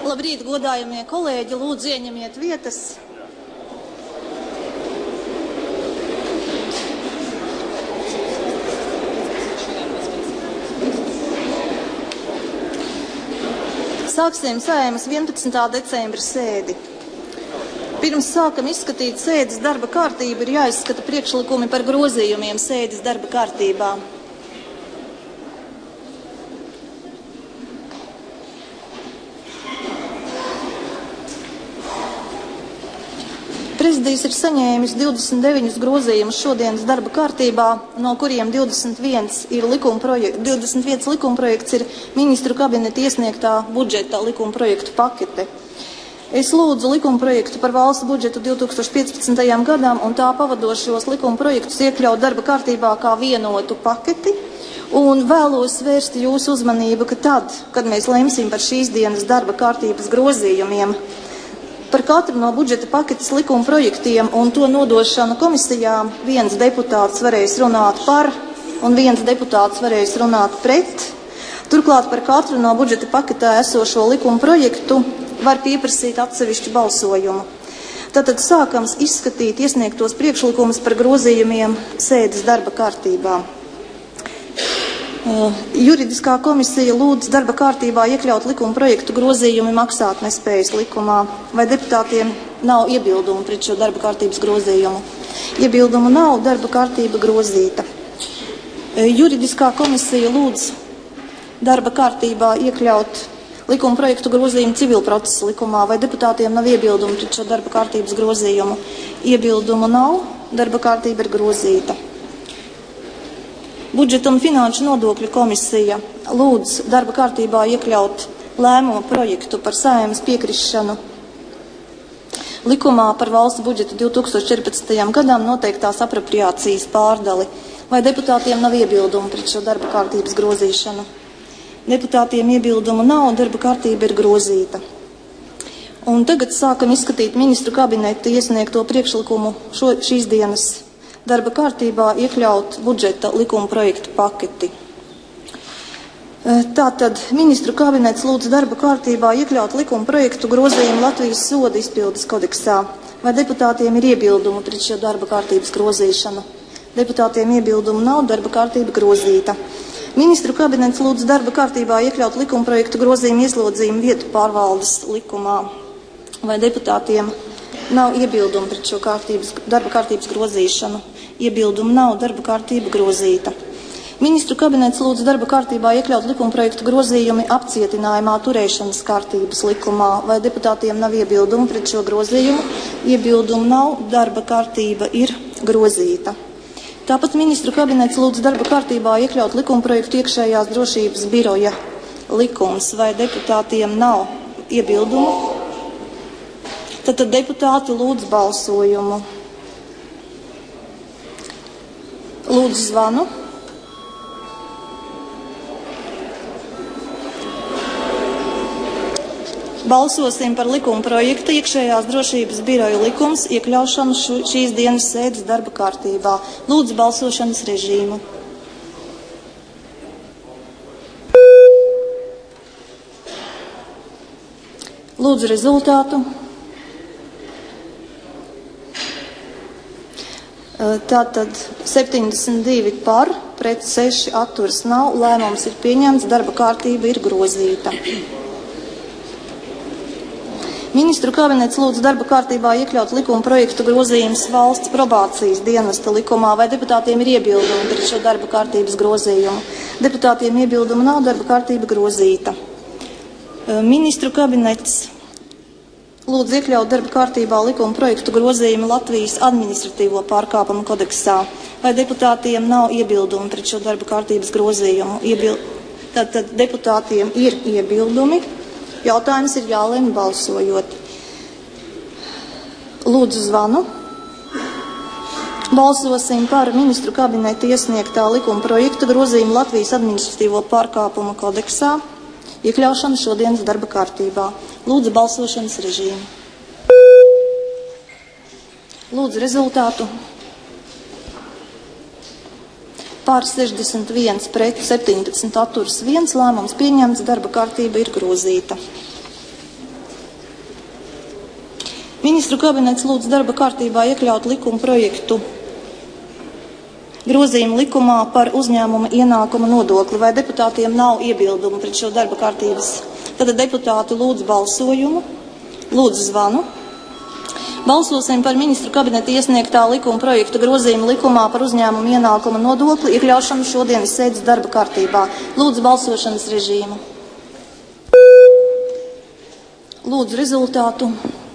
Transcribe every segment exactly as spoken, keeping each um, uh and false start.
Labrīt, godājamie kolēģi, lūdzu ieņemiet vietas. Sāksim Saeimas vienpadsmitā decembra sēdi. Pirms sākam izskatīt sēdes darba kārtību, ir jāizskata priekšlikumi par grozījumiem sēdes darba kārtībā. Prezidijs ir saņēmis divdesmit deviņus grozījumus šodienas darba kārtībā, no kuriem divdesmit viens ir likumprojekts, divdesmit viens likumprojekts ir ministru kabineta iesniegtā budžeta likumprojektu pakete. Es lūdzu likumprojektu par valsts budžetu divi tūkstoši piecpadsmitajam gadam un tā pavadošos likumprojektus iekļaut darba kārtībā kā vienotu paketi. Un vēlos vērst jūsu uzmanību, ka tad, kad mēs lemsim par šīs dienas darba kārtības grozījumiem, par katru no budžeta paketes likuma projektiem un to nodošanu komisijām, viens deputāts varēs runāt par un viens deputāts varēs runāt pret. Turklāt par katru no budžeta paketā esošo likuma projektu var pieprasīt atsevišķu balsojumu. Tātad sākams izskatīt iesniegtos priekšlikumus par grozījumiem sēdes darba kārtībā. Uh, juridiskā komisija lūdz darba kārtībā iekļaut likuma projektu grozījumi maksātnespējas likumā. Vai deputātiem nav iebildumu pret šo darba kārtības grozījumu? Iebildumu nav, darba kārtība grozīta. Uh, juridiskā komisija lūdz darba kārtībā iekļaut likuma projektu grozījumu civilprocesa likumā. Vai deputātiem nav iebildumu pret šo darba kārtības grozījumu? Iebildumu nav, darba kārtība ir grozīta. Budžeta un finanšu nodokļu komisija lūdz darba kārtībā iekļaut lēmumu projektu par Saeimas piekrišanu likumā par valsts budžetu divi tūkstoši četrpadsmitajam gadam noteiktās apropriācijas pārdali. Vai deputātiem nav iebildumu pret šo darba kārtības grozīšanu? Deputātiem iebildumu nav, darba kārtība ir grozīta. Un tagad sākam izskatīt ministru kabineta iesniegto priekšlikumu šo, šīs dienas darba kārtībā iekļaut budžeta likuma projektu paketi. Tātad ministru kabinets lūdz darba kārtībā iekļaut likuma projektu grozījumu Latvijas soda izpildes kodeksā. Vai deputātiem ir iebildumu pret šo darba kārtības grozīšanu? Deputātiem iebildumu nav, darba kārtība grozīta. Ministru kabinets lūdz darba kārtībā iekļaut likuma projektu grozījumu ieslodzījumu vietu pārvaldes likumā. Vai deputātiem nav iebildumu pret šo kārtības, darba kārtības grozīšanu? Iebildumu nav, darba kārtība grozīta. Ministru kabinets lūdz darba kārtībā iekļaut likuma projektu grozījumi apcietinājumā turēšanas kārtības likumā. Vai deputātiem nav iebildumu pret šo grozījumu? Iebildumu nav, darba kārtība ir grozīta. Tāpat ministru kabinets lūdz darba kārtībā iekļaut likuma projektu iekšējās drošības biroja likums. Vai deputātiem nav iebildumu? Tad deputāti lūdz balsojumu. Lūdzu zvanu. Balsosim par likuma projektu iekšējās drošības biroja likums iekļaušanu šu, šīs dienas sēdes darba kārtībā. Lūdzu balsošanas režīmu. Lūdzu rezultātu. Tātad septiņdesmit divi par, pret seši atturas nav, lēmums ir pieņemts, darba kārtība ir grozīta. Ministru kabinets lūdz darba kārtībā iekļaut likuma projektu grozījums valsts probācijas dienesta likumā. Vai deputātiem ir iebildumi pret šo darba kārtības grozījumu? Deputātiem iebildumu nav, darba kārtība grozīta. Ministru kabinets lūdzu iekļaut darba kārtībā likuma projektu grozījumu Latvijas administratīvo pārkāpumu kodeksā. Vai deputātiem nav iebildumu pret šo darba kārtības grozījumu? Iebil... Tātad deputātiem ir iebildumi. Jautājums ir jālemj balsojot. Lūdzu zvanu. Balsosim par ministru kabineta iesniegtā likuma projektu grozījumu Latvijas administratīvo pārkāpumu kodeksā iekļaušanu šodienas darba kārtībā. Lūdzu balsošanas režīmu. Lūdzu rezultātu. Pār sešdesmit viens pret septiņdesmit atturas viens, lēmums pieņemts, darba kārtība ir grozīta. Ministru kabinets lūdz darba kārtībā iekļaut likuma projektu grozījumu likumā par uzņēmuma ienākuma nodokli. Vai deputātiem nav iebildumu pret šo darba kārtības? Tad deputāti lūdz balsojumu, lūdzu zvanu. Balsosim par ministru kabineta iesniegtā likuma projektu grozījumu likumā par uzņēmumu ienākuma nodokli iekļaušanu šodienas sēdes darba kārtībā. Lūdzu balsošanas režīmu. Lūdzu rezultātu.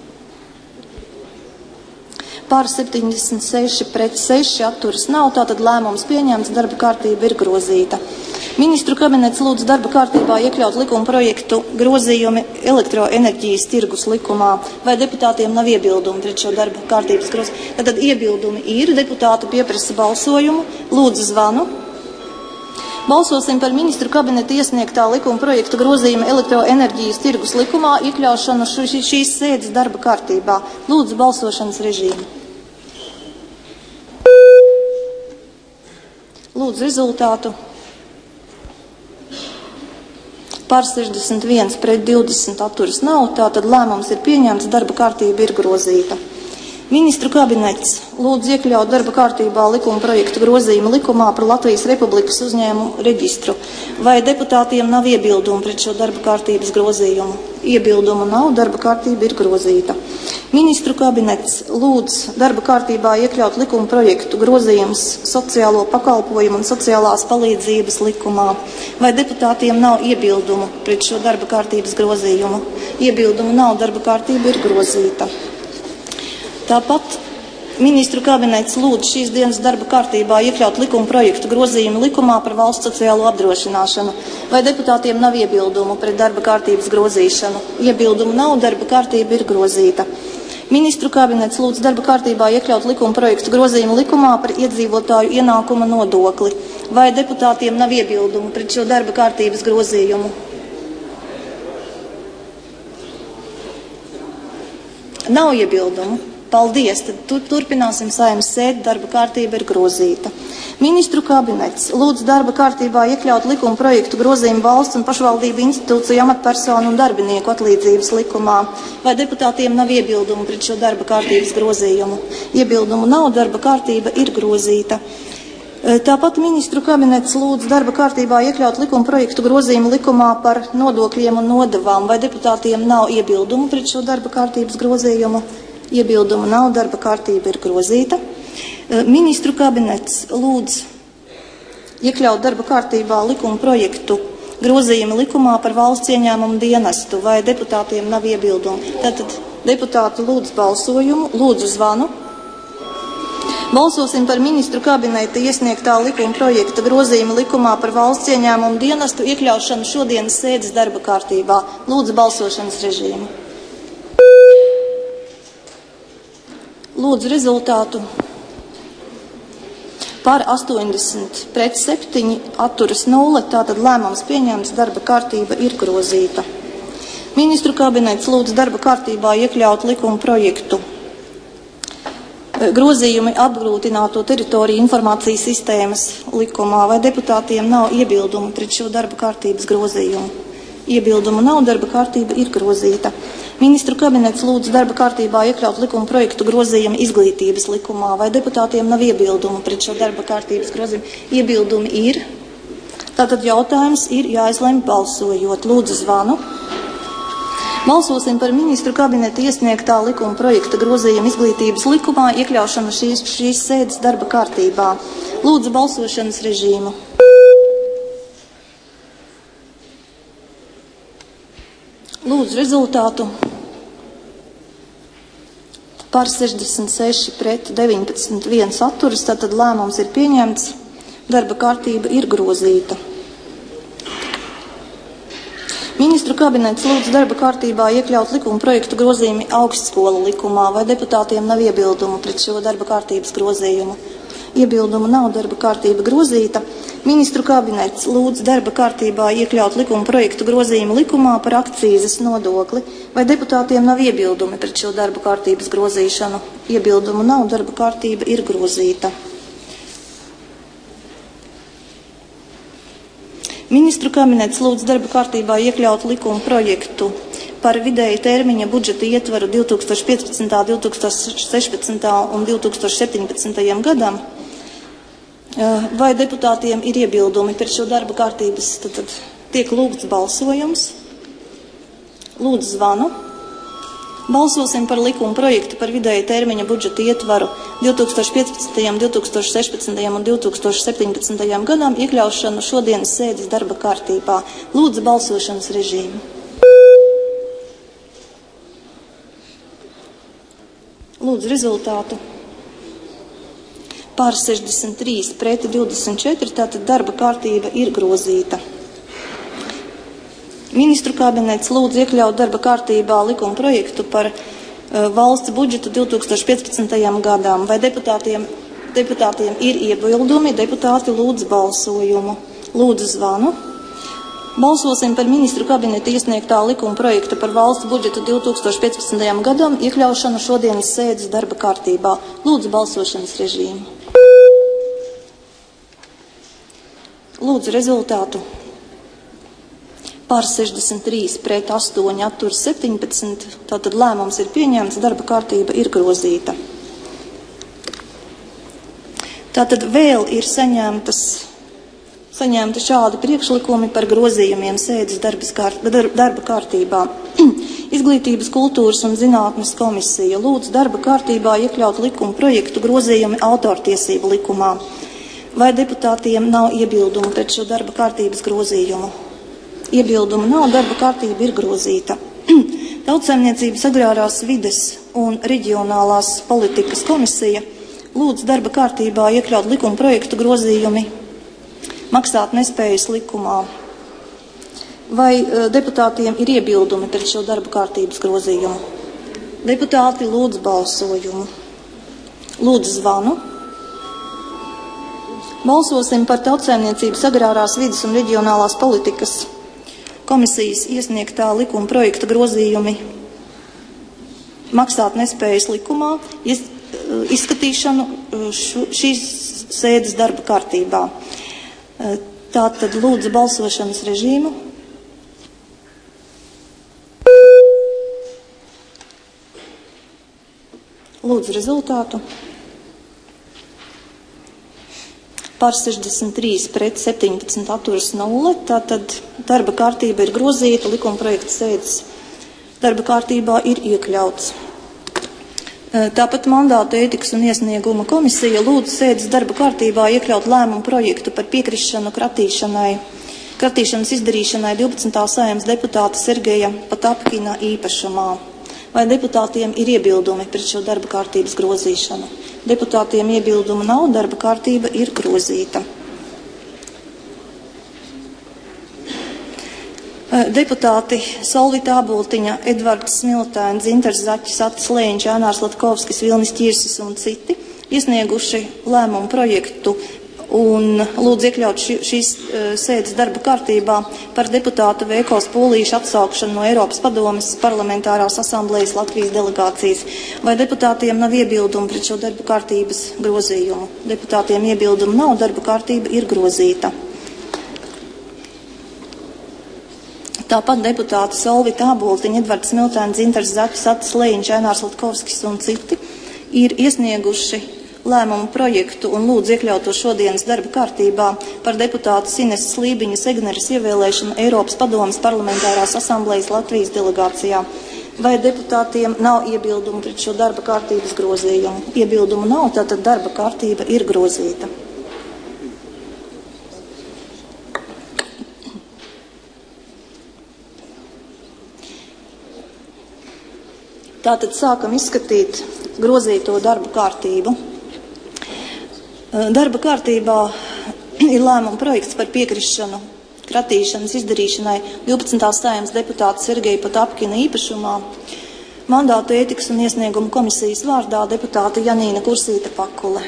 Pār septiņdesmit seši pret seši atturas nav, tātad lēmums pieņemts, darba kārtība ir grozīta. Ministru kabinets lūdz darba kārtībā iekļaut likuma projektu grozījumi elektroenerģijas tirgus likumā. Vai deputātiem nav iebildumi pret šo darba kārtības grozījumu? Tātad iebildumi ir, deputāti pieprasa balsojumu, lūdzu zvanu. Balsosim par ministru kabineta iesniegtā likuma projektu grozījumu elektroenerģijas tirgus likumā iekļaušanu šīs sēdes darba kārtībā. Lūdzu balsošanas režīmu. Lūdzu rezultātu. Par sešdesmit viens pret divdesmit atturas nav, tātad lēmums ir pieņemts, darba kārtība ir grozīta. Ministru kabinets lūdz iekļaut darba kārtībā likuma projektu grozījumu likumā par Latvijas Republikas uzņēmumu reģistru. Vai deputātiem nav iebildumu pret šo darba kārtības grozījumu? Iebildumu nav, darba kārtība ir grozīta. Ministru kabinets lūdz darba kārtībā iekļaut likuma projektu grozījums sociālo pakalpojumu un sociālās palīdzības likumā. Vai deputātiem nav iebildumu pret šo darba kārtības grozījumu? Iebildumu nav, darba kārtība ir grozīta. Tāpat ministru kabinets lūdz šīs dienas darba kārtībā iekļaut likuma projektu grozījumu likumā par valsts sociālo apdrošināšanu. Vai deputātiem nav iebildumu pret darba kārtības grozīšanu? Iebildumu nav, darba kārtība ir grozīta. Ministru kabinets lūdz darba kārtībā iekļaut likuma projektu grozījumu likumā par iedzīvotāju ienākuma nodokli. Vai deputātiem nav iebildumu pret šo darba kārtības grozījumu? Nav iebildumu. Paldies, tad turpināsim Saeimas sēdi, darba kārtība ir grozīta. Ministru kabinets lūdz darba kārtībā iekļaut likuma projektu grozījumu valsts un pašvaldību institūciju amatpersonu un darbinieku atlīdzības likumā. Vai deputātiem nav iebildumu pret šo darba kārtības grozījumu? Iebildumu nav, darba kārtība ir grozīta. Tāpat ministru kabinets lūdz darba kārtībā iekļaut likuma projektu grozījumu likumā par nodokļiem un nodevām. Vai deputātiem nav iebildumu pret šo darba kārtības grozījumu? Iebildumu nav, darba kārtība ir grozīta. Ministru kabinets lūdz iekļaut darba kārtībā likuma projektu grozījumu likumā par valsts ieņēmumu dienestu. Vai deputātiem nav iebildumu? Tātad deputāti lūdz balsojumu, lūdzu zvanu. Balsosim par ministru kabineta iesniegtā likuma projekta grozījumu likumā par valsts ieņēmumu dienestu iekļaušanu šodienas sēdes darba kārtībā. Lūdzu balsošanas režīmu. Lūdzu rezultātu. Par astoņdesmit pret septiņi atturas nulle, tātad lēmums pieņemts, darba kārtība ir grozīta. Ministru kabinets lūdz darba kārtībā iekļaut likuma projektu grozījumi apgrūtināto teritoriju informācijas sistēmas likumā. Vai deputātiem nav iebildumu pret šo darba kārtības grozījumu? Iebildumu nav, darba kārtība ir grozīta. Ministru kabinets lūdz darba kārtībā iekļaut likuma projektu grozījumu izglītības likumā. Vai deputātiem nav iebildumu pret šo darba kārtības grozījumu? Iebildumi ir. Tātad jautājums ir jāizlemj balsojot. Lūdzu zvanu. Balsosim par ministru kabineta iesniegtā likuma projekta grozījumu izglītības likumā iekļaušanu šīs, šīs sēdes darba kārtībā. Lūdzu balsošanas režīmu. Lūdzu rezultātu. Par sešdesmit seši pret deviņpadsmit viens atturas, tātad lēmums ir pieņemts, darba kārtība ir grozīta. Ministru kabinets lūdz darba kārtībā iekļaut likuma projektu grozījumu augstskolu likumā. Vai deputātiem nav iebildumu pret šo darba kārtības grozījumu? Iebildumu nav, darba kārtība grozīta. Ministru kabinets lūdz darba kārtībā iekļaut likuma projektu grozījumu likumā par akcīzes nodokli. Vai deputātiem nav iebildumi pret šo darba kārtības grozīšanu? Iebildumu nav, darba kārtība ir grozīta. Ministru kabinets lūdz darba kārtībā iekļaut likuma projektu par vidēja termiņa budžeta ietvaru divs tūkstoši piecpadsmitajam, divs tūkstoši sešpadsmitajam un divs tūkstoši septiņpadsmitajam gadam. Vai deputātiem ir iebildumi pret šo darba kārtības? Tad, tad tiek lūgts balsojums. Lūdzu zvanu. Balsosim par likuma projektu par vidēja termiņa budžeta ietvaru divs tūkstoši piecpadsmitajam, divs tūkstoši sešpadsmitajam un divs tūkstoši septiņpadsmitajam gadam iekļaušanu šodienas sēdes darba kārtībā. Lūdzu balsošanas režīmu. Lūdzu rezultātu. Pār sešdesmit trīs pret divdesmit četri, tātad darba kārtība ir grozīta. Ministru kabinets lūdzu iekļaut darba kārtībā likuma projektu par uh, valsts budžetu divs tūkstoši piecpadsmitajam gadam. Vai deputātiem, deputātiem ir iebildumi? Deputāti lūdzu balsojumu. Lūdzu zvanu. Balsosim par ministru kabineta iesniegtā likuma projekta par valsts budžetu divs tūkstoši piecpadsmitajam gadam iekļaušanu šodienas sēdes darba kārtībā. Lūdzu balsošanas režīmu. Lūdzu rezultātu. Pār sešdesmit trīs pret astoņi atturas septiņpadsmit, tātad lēmums ir pieņemts, darba kārtība ir grozīta. Tātad vēl ir saņemtas, saņemti šādi priekšlikumi par grozījumiem sēdes kārt, darba kārtībā. Izglītības, kultūras un zinātnes komisija lūdz darba kārtībā iekļaut likuma projektu grozījumi autortiesību likumā. Vai deputātiem nav iebildumu pret šo darba kārtības grozījumu? Iebildumu nav, darba kārtība ir grozīta. Tautsaimniecības, agrārās vides un reģionālās politikas komisija lūdz darba kārtībā iekļaut likuma projektu grozījumi maksāt nespējas likumā. Vai uh, deputātiem ir iebildumi pret šo darba kārtības grozījumu? Deputāti lūdz balsojumu. Lūdzu zvanu. Balsosim par tautsaimniecības, agrārās vides un reģionālās politikas komisijas iesniegtā likuma projekta grozījumi maksāt nespējas likumā iz, izskatīšanu šu, šīs sēdes darba kārtībā. Tātad lūdzu balsošanas režīmu. Lūdzu rezultātu. Pār sešdesmit trīs pret septiņpadsmit atturas nulle, tātad darba kārtība ir grozīta, likuma projekta sēdes darba kārtībā ir iekļauts. Tāpat mandāta ētikas un iesnieguma komisija lūdz sēdes darba kārtībā iekļaut lēmumu projektu par piekrišanu kratīšanai, kratīšanas izdarīšanai divpadsmitā Saeimas deputāta Sergeja Patapkina īpašumā. Vai deputātiem ir iebildumi pret šo darba kārtības grozīšanu? Deputātiem iebildumu nav, darba kārtība ir grozīta. Deputāti Solvita Āboltiņa, Edvards Smiltēns, Dzintars Zaķis, Atis Lēņš, Jānārs Latkovskis, Vilnis Ķirsis un citi iesnieguši lēmumu projektu un lūdzu iekļaut ši, šīs uh, sēdes darba kārtībā par deputātu Veikos Pūlīša atsaukšanu no Eiropas padomes parlamentārās asamblējas Latvijas delegācijas. Vai deputātiem nav iebildumu pret šo darba kārtības grozījumu? Deputātiem iebildumu nav, darba kārtība ir grozīta. Tāpat deputāti Solvita Āboltiņa, Edvards Smiltēns, Dzintars Zaķis, Atis Lēņš, Jānārs Latkovskis un citi ir iesnieguši lēmumu projektu un lūdzu iekļaut to šodienas darba kārtībā par deputātu Ineses Lībiņas Egneres ievēlēšanu Eiropas padomes parlamentārās asamblējas Latvijas delegācijā. Vai deputātiem nav iebildumu pret šo darba kārtības grozījumu? Iebildumu nav, tātad darba kārtība ir grozīta. Tātad sākam izskatīt grozīto darba kārtību. Darba kārtībā ir lēmuma projekts par piekrišanu kratīšanas izdarīšanai divpadsmitā Saeimas deputāta Sergeja Patapkina īpašumā. Mandātu ētikas un iesnieguma komisijas vārdā deputāta Janīna Kursīta Pakule.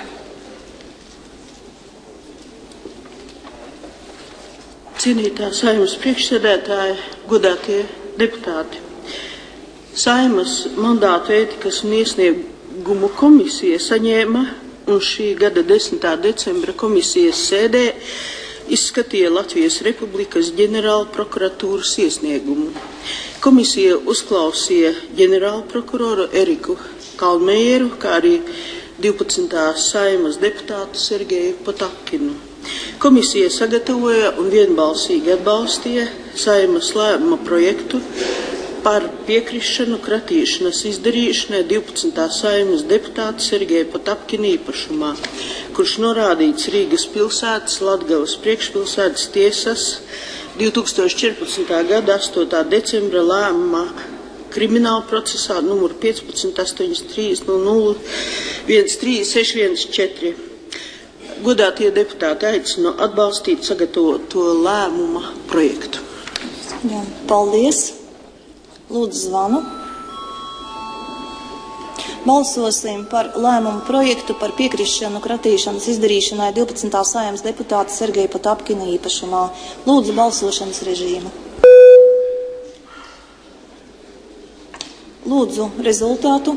Cienītā Saeimas priekšsēdētāja, godātie deputāti. Saeimas mandātu ētikas un iesniegumu komisija saņēma un šī gada desmitā decembra komisijas sēdē izskatīja Latvijas Republikas ģenerāla prokuratūras iesniegumu. Komisija uzklausīja ģenerālu prokuroru Eriku Kalmējeru, kā arī divpadsmitās Saeimas deputātu Sergeju Potapkinu. Komisija sagatavoja un vienbalsīgi atbalstīja Saeimas lēmuma projektu par piekrišanu kratīšanas izdarīšanai divpadsmitās Saeimas deputāta Sergeja Potapkina īpašumā, kurš norādīts Rīgas pilsētas Latgales priekšpilsētas tiesas divi tūkstoši četrpadsmitā gada astotā decembra lēmumā krimināla procesā numur piecpadsmit astoņdesmit trīs nulle nulle viens trīs seši viens četri. Godātie deputāti aicinu atbalstīt sagatavoto lēmuma projektu. Jā, paldies. Lūdzu zvanu. Balsosim par lēmumu projektu par piekrišanu kratīšanas izdarīšanai divpadsmitās Saeimas deputāta Sergeja Potapkina īpašumā. Lūdzu balsošanas režīmu. Lūdzu rezultātu.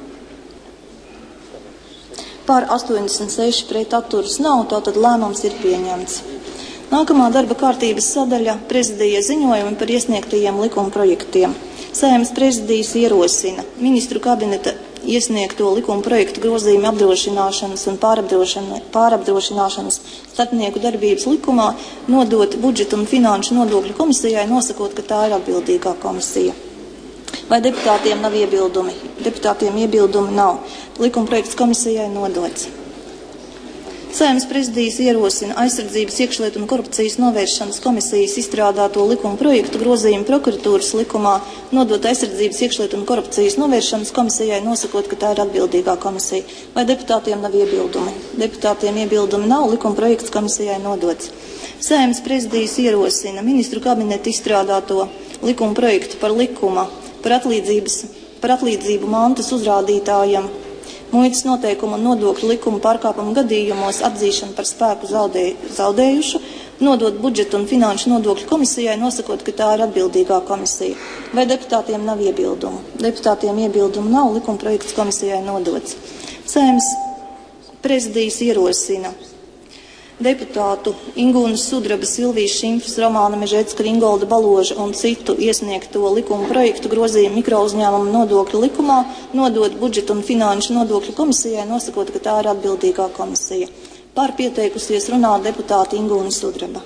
Par astoņdesmit seši pret atturas nav, tātad lēmums ir pieņemts. Nākamā darba kārtības sadaļa – prezidija ziņojumi par iesniegtajiem likuma projektiem. Saeimas prezidijas ierosina ministru kabineta iesniegto likuma projektu grozījumu apdrošināšanas un pārapdrošināšanas starpnieku darbības likumā nodot budžeta un finanšu nodokļu komisijai, nosakot, ka tā ir atbildīgā komisija. Vai deputātiem nav iebildumi? Deputātiem iebildumi nav. Likuma projekts komisijai nodots. Saeimas prezidijas ierosina aizsardzības, iekšlietu un korupcijas novēršanas komisijas izstrādāto likuma projektu grozījumu prokuratūras likumā nodot aizsardzības, iekšlietu un korupcijas novēršanas komisijai, nosakot, ka tā ir atbildīgā komisija. Vai deputātiem nav iebildumi? Deputātiem iebildumi nav, likuma projekts komisijai nodots. Saeimas prezidijas ierosina ministru kabineta izstrādāto likuma projektu par likuma par atlīdzības, par atlīdzību mantas uzrādītājam muitas noteikumu un nodokļu likuma pārkāpumu gadījumos atzīšanu par spēku zaudē, zaudējušu, nodot budžeta un finanšu nodokļu komisijai, nosakot, ka tā ir atbildīgā komisija. Vai deputātiem nav iebildumu? Deputātiem iebildumu nav, likuma projekts komisijai nodots. Saeimas prezidijas ierosina deputātu Ingūnas Sudraba, Silvijas Šimfas, Romāna Mežecka, Ringolda Baloža un citu iesniegto likuma projektu grozījumu mikrouzņēmumu nodokļu likumā nodot budžeta un finanšu nodokļu komisijai, nosakot, ka tā ir atbildīgā komisija. Par pieteikusies runāt deputāta Ingūna Sudraba.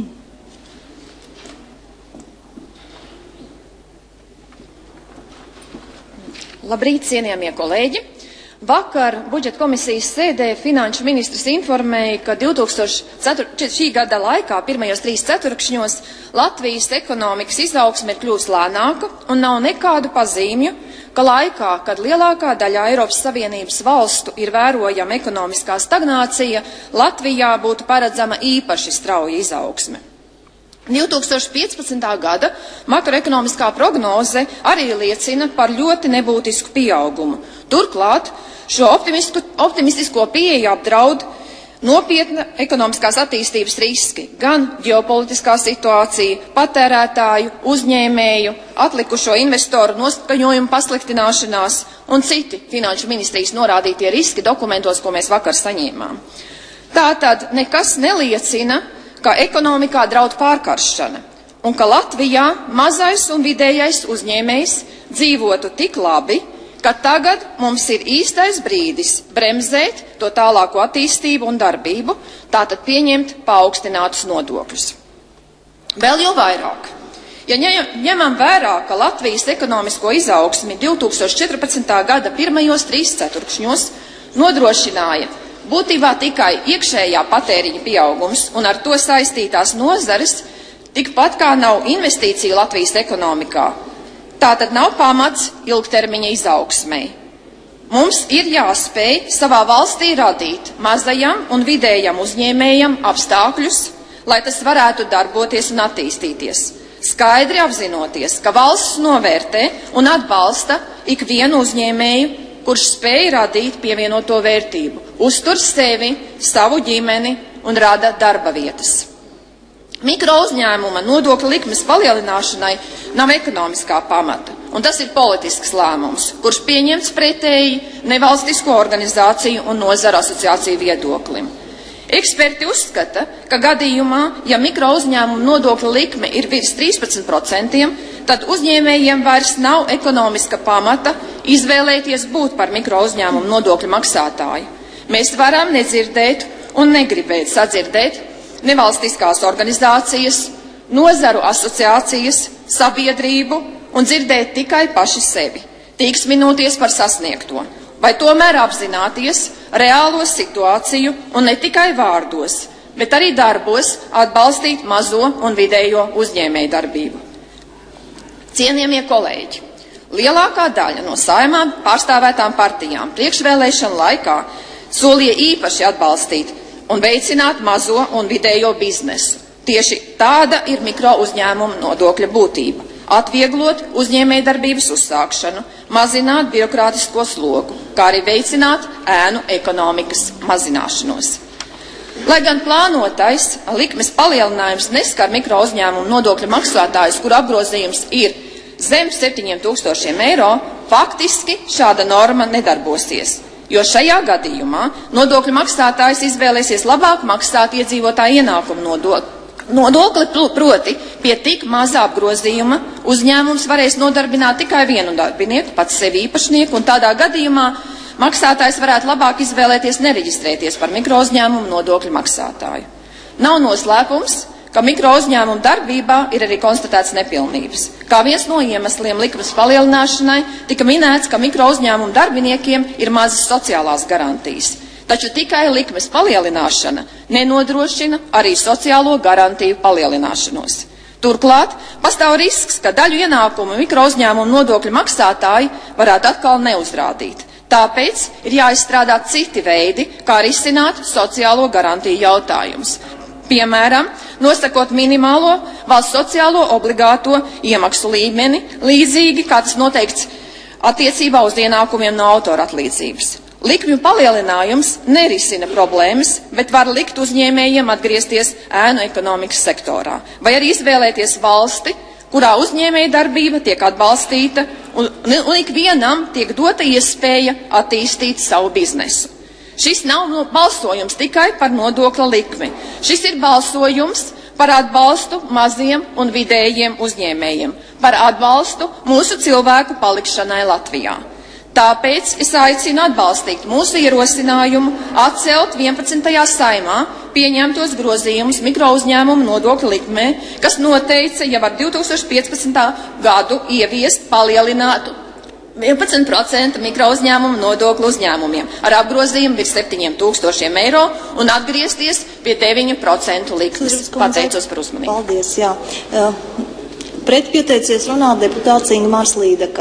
Labrīt, cienījamie kolēģi! Vakar budžeta komisijas sēdē finanšu ministrs informēja, ka divi tūkstoši četrpadsmitā šī gada laikā, pirmajos trīs ceturkšņos, Latvijas ekonomikas izaugsme ir kļūst lēnāka un nav nekādu pazīmju, ka laikā, kad lielākā daļa Eiropas Savienības valstu ir vērojama ekonomiskā stagnācija, Latvijā būtu paredzama īpaši strauja izaugsme. divi tūkstoši piecpadsmitā gada makroekonomiskā prognoze arī liecina par ļoti nebūtisku pieaugumu. Turklāt šo optimistisko pieeju apdraud nopietna ekonomiskās attīstības riski, gan ģeopolitiskā situācija, patērētāju, uzņēmēju, atlikušo investoru noskaņojumu pasliktināšanās un citi finanšu ministrijas norādītie riski dokumentos, ko mēs vakar saņēmām. Tātad nekas neliecina, ka ekonomikā draud pārkaršana un ka Latvijā mazais un vidējais uzņēmējs dzīvotu tik labi, ka tagad mums ir īstais brīdis bremzēt to tālāko attīstību un darbību, tātad pieņemt paaugstinātus nodokļus. Vēl jau vairāk. Ja ņemam vērā, ka Latvijas ekonomisko izaugsmi divi tūkstoši četrpadsmitā gada pirmajos trīs ceturkšņos nodrošināja būtībā tikai iekšējā patēriņa pieaugums un ar to saistītās nozares, tikpat kā nav investīcija Latvijas ekonomikā. Tātad nav pamats ilgtermiņa izaugsmei. Mums ir jāspēj savā valstī radīt mazajam un vidējam uzņēmējam apstākļus, lai tas varētu darboties un attīstīties. Skaidri apzinoties, ka valsts novērtē un atbalsta ikvienu uzņēmēju, kurš spēj radīt pievienoto vērtību, uztur sevi, savu ģimeni un rada darba vietas. Mikro uzņēmuma nodokļu likmes palielināšanai nav ekonomiskā pamata, un tas ir politisks lēmums, kurš pieņemts pretēji nevalstisko organizāciju un nozara asociāciju viedoklim. Eksperti uzskata, ka gadījumā, ja mikro uzņēmuma nodokļu likme ir virs trīspadsmit procenti, tad uzņēmējiem vairs nav ekonomiska pamata izvēlēties būt par mikro uzņēmumu nodokļu maksātāju. Mēs varam nedzirdēt un negribēt sadzirdēt nevalstiskās organizācijas, nozaru asociācijas, sabiedrību un dzirdēt tikai paši sevi, tīksminoties par sasniegto, vai tomēr apzināties reālo situāciju un ne tikai vārdos, bet arī darbos atbalstīt mazo un vidējo uzņēmēju darbību. Cienījamie kolēģi, lielākā daļa no Saeimā pārstāvētām partijām priekšvēlēšanu laikā solīja īpaši atbalstīt un veicināt mazo un vidējo biznesu. Tieši tāda ir mikro uzņēmuma nodokļa būtība – atvieglot uzņēmējdarbības uzsākšanu, mazināt birokrātisko slogu, kā arī veicināt ēnu ekonomikas mazināšanos. Lai gan plānotais likmes palielinājums neskar mikro uzņēmumu nodokļu maksātājus, kur apgrozījums ir zem septiņiem tūkstošiem eiro, faktiski šāda norma nedarbosies, jo šajā gadījumā nodokļu maksātājs izvēlēsies labāk maksāt iedzīvotāju ienākumu nodokli. Nodokli proti pie tik mazā apgrozījuma uzņēmums varēs nodarbināt tikai vienu darbinieku, pats sevi īpašnieku, un tādā gadījumā maksātājs varētu labāk izvēlēties nereģistrēties par mikro uzņēmumu nodokļu maksātāju. Nav noslēpums, ka mikro uzņēmumu darbībā ir arī konstatēts nepilnības. Kā viens no iemesliem likmes palielināšanai tika minēts, ka mikro uzņēmumu darbiniekiem ir mazas sociālās garantijas. Taču tikai likmes palielināšana nenodrošina arī sociālo garantiju palielināšanos. Turklāt pastāv risks, ka daļu ienākumu mikro uzņēmumu nodokļu maksātāji varētu atkal neuzrādīt. Tāpēc ir jāizstrādā citi veidi, kā risināt sociālo garantiju jautājumus. Piemēram, nosakot minimālo valsts sociālo obligāto iemaksu līmeni, līdzīgi, kā tas noteikts attiecībā uz ienākumiem no autora atlīdzības. Likmju palielinājums nerisina problēmas, bet var likt uzņēmējiem atgriezties ēnu ekonomikas sektorā, vai arī izvēlēties valsti, kurā uzņēmēja darbība tiek atbalstīta un, un ikvienam tiek dota iespēja attīstīt savu biznesu. Šis nav balsojums tikai par nodokļa likmi. Šis ir balsojums par atbalstu maziem un vidējiem uzņēmējiem, par atbalstu mūsu cilvēku palikšanai Latvijā. Tāpēc es aicinu atbalstīt mūsu ierosinājumu atcelt vienpadsmitajā Saeimā pieņemtos grozījumus mikro uzņēmumu nodokļu likmē, kas noteica jau ar divi tūkstoši piecpadsmito gadu ieviest palielinātu vienpadsmit procenti mikro uzņēmumu nodokļu uzņēmumiem ar apgrozījumu virs septiņiem tūkstošiem eiro un atgriezties pie deviņu procentu likmes. Pateicos par uzmanību. Paldies, jā. Pret pieteicies runāt deputāts Ingmārs Līdeka.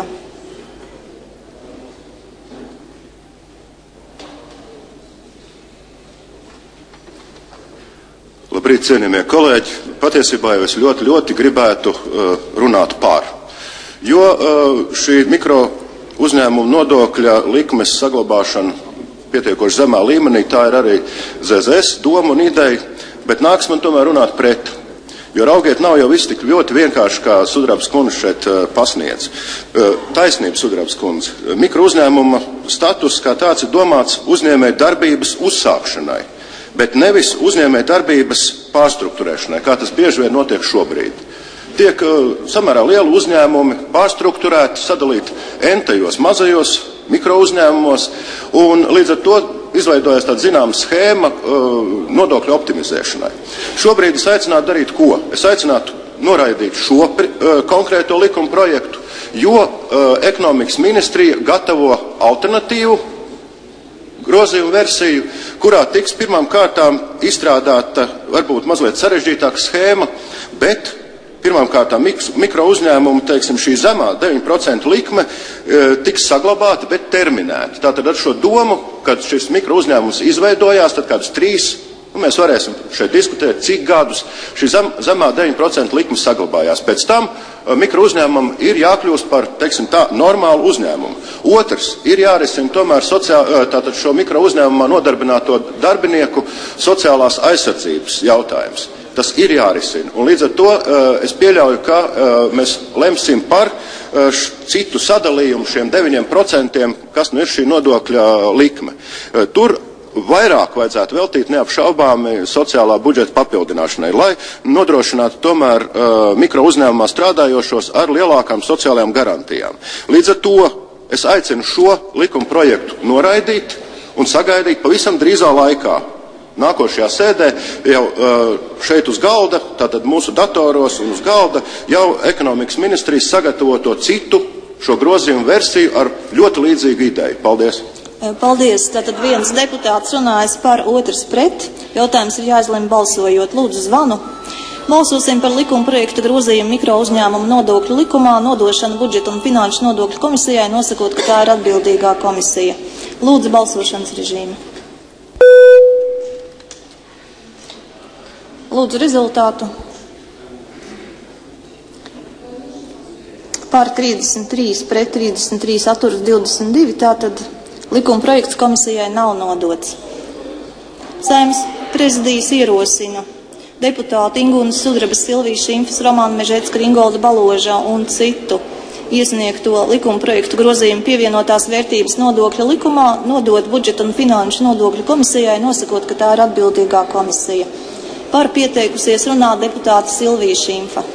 Labrīt, cienījamie kolēģi. Patiesībā jau es ļoti, ļoti gribētu uh, runāt par. Jo uh, šī mikro uzņēmuma nodokļa likmes saglabāšana pietiekoši zemā līmenī, tā ir arī Z Z S doma un ideja, bet nāks man tomēr runāt pret. Jo raugiet, nav jau viss tik ļoti vienkārši, kā Sudrabs kundze šeit uh, pasniedz. Uh, taisnība, Sudrabs kundze. Mikro uzņēmuma status kā tāds ir domāts uzņēmēju darbības uzsākšanai, bet nevis uzņēmēju darbības pārstruktūrēšanai, kā tas bieži vien notiek šobrīd. Tiek uh, samērā lieli uzņēmumi pārstruktūrēti, sadalīti entajos mazajos mikro uzņēmumos, un līdz ar to izveidojas tāda zināma schēma uh, nodokļu optimizēšanai. Šobrīd es aicinātu darīt ko? Es aicinātu noraidīt šo uh, konkrēto likuma projektu, jo uh, ekonomikas ministrija gatavo alternatīvu grozījumu versiju, kurā tiks pirmām kārtām izstrādāta varbūt mazliet sarežģītāka schēma, bet pirmām kārtām mikro uzņēmumu, teiksim, šī zemā deviņu procentu likme e, tiks saglabāta, bet terminēta. Tātad ar šo domu, kad šis mikro uzņēmums izveidojās, tad kādus trīs, un mēs varēsim šeit diskutēt, cik gadus šī zem, zemā deviņu procentu likme saglabājās. Pēc tam mikro uzņēmumam ir jākļūst par, teiksim tā, normālu uzņēmumu. Otrs, ir jārisina tomēr sociāl, tātad šo mikro uzņēmumā nodarbināto darbinieku sociālās aizsardzības jautājums. Tas ir jārisina. Un līdz ar to es pieļauju, ka mēs lemsim par citu sadalījumu šiem deviņiem procentiem, kas nu ir šī nodokļa likme. Tur vairāk vajadzētu veltīt neapšaubāmi sociālā budžeta papildināšanai, lai nodrošinātu tomēr uh, mikro uzņēmumā strādājošos ar lielākām sociālajām garantijām. Līdz ar to es aicinu šo likuma projektu noraidīt un sagaidīt pavisam drīzā laikā. Nākošajā sēdē jau uh, šeit uz galda, tātad mūsu datoros un uz galda, jau ekonomikas ministrijas sagatavoto citu šo grozījumu versiju ar ļoti līdzīgu ideju. Paldies! Paldies. Tātad viens deputāts runājas par, otrs pret. Jautājums ir jāizlem balsojot. Lūdzu zvanu. Balsosim par likuma projekta grozījumu mikro uzņēmumu nodokļu likumā, nodošanu budžeta un finanšu nodokļu komisijai, nosakot, ka tā ir atbildīgā komisija. Lūdzu balsošanas režīmu. Lūdzu rezultātu. Par trīsdesmit trīs, pret trīsdesmit trīs, atturas divdesmit divi, tātad likuma projekts komisijai nav nodots. Saeimas prezidijas ierosina deputāti Ingūnas Sudrabas, Silvijas Šimfas, Romāna Mežecka, Ringolda Baloža un citu iesniegto likuma projektu grozījumu pievienotās vērtības nodokļa likumā, nodot budžeta un finanšu nodokļu komisijai, nosakot, ka tā ir atbildīgā komisija. Par pieteikusies runā deputāta Silvija Šimfa.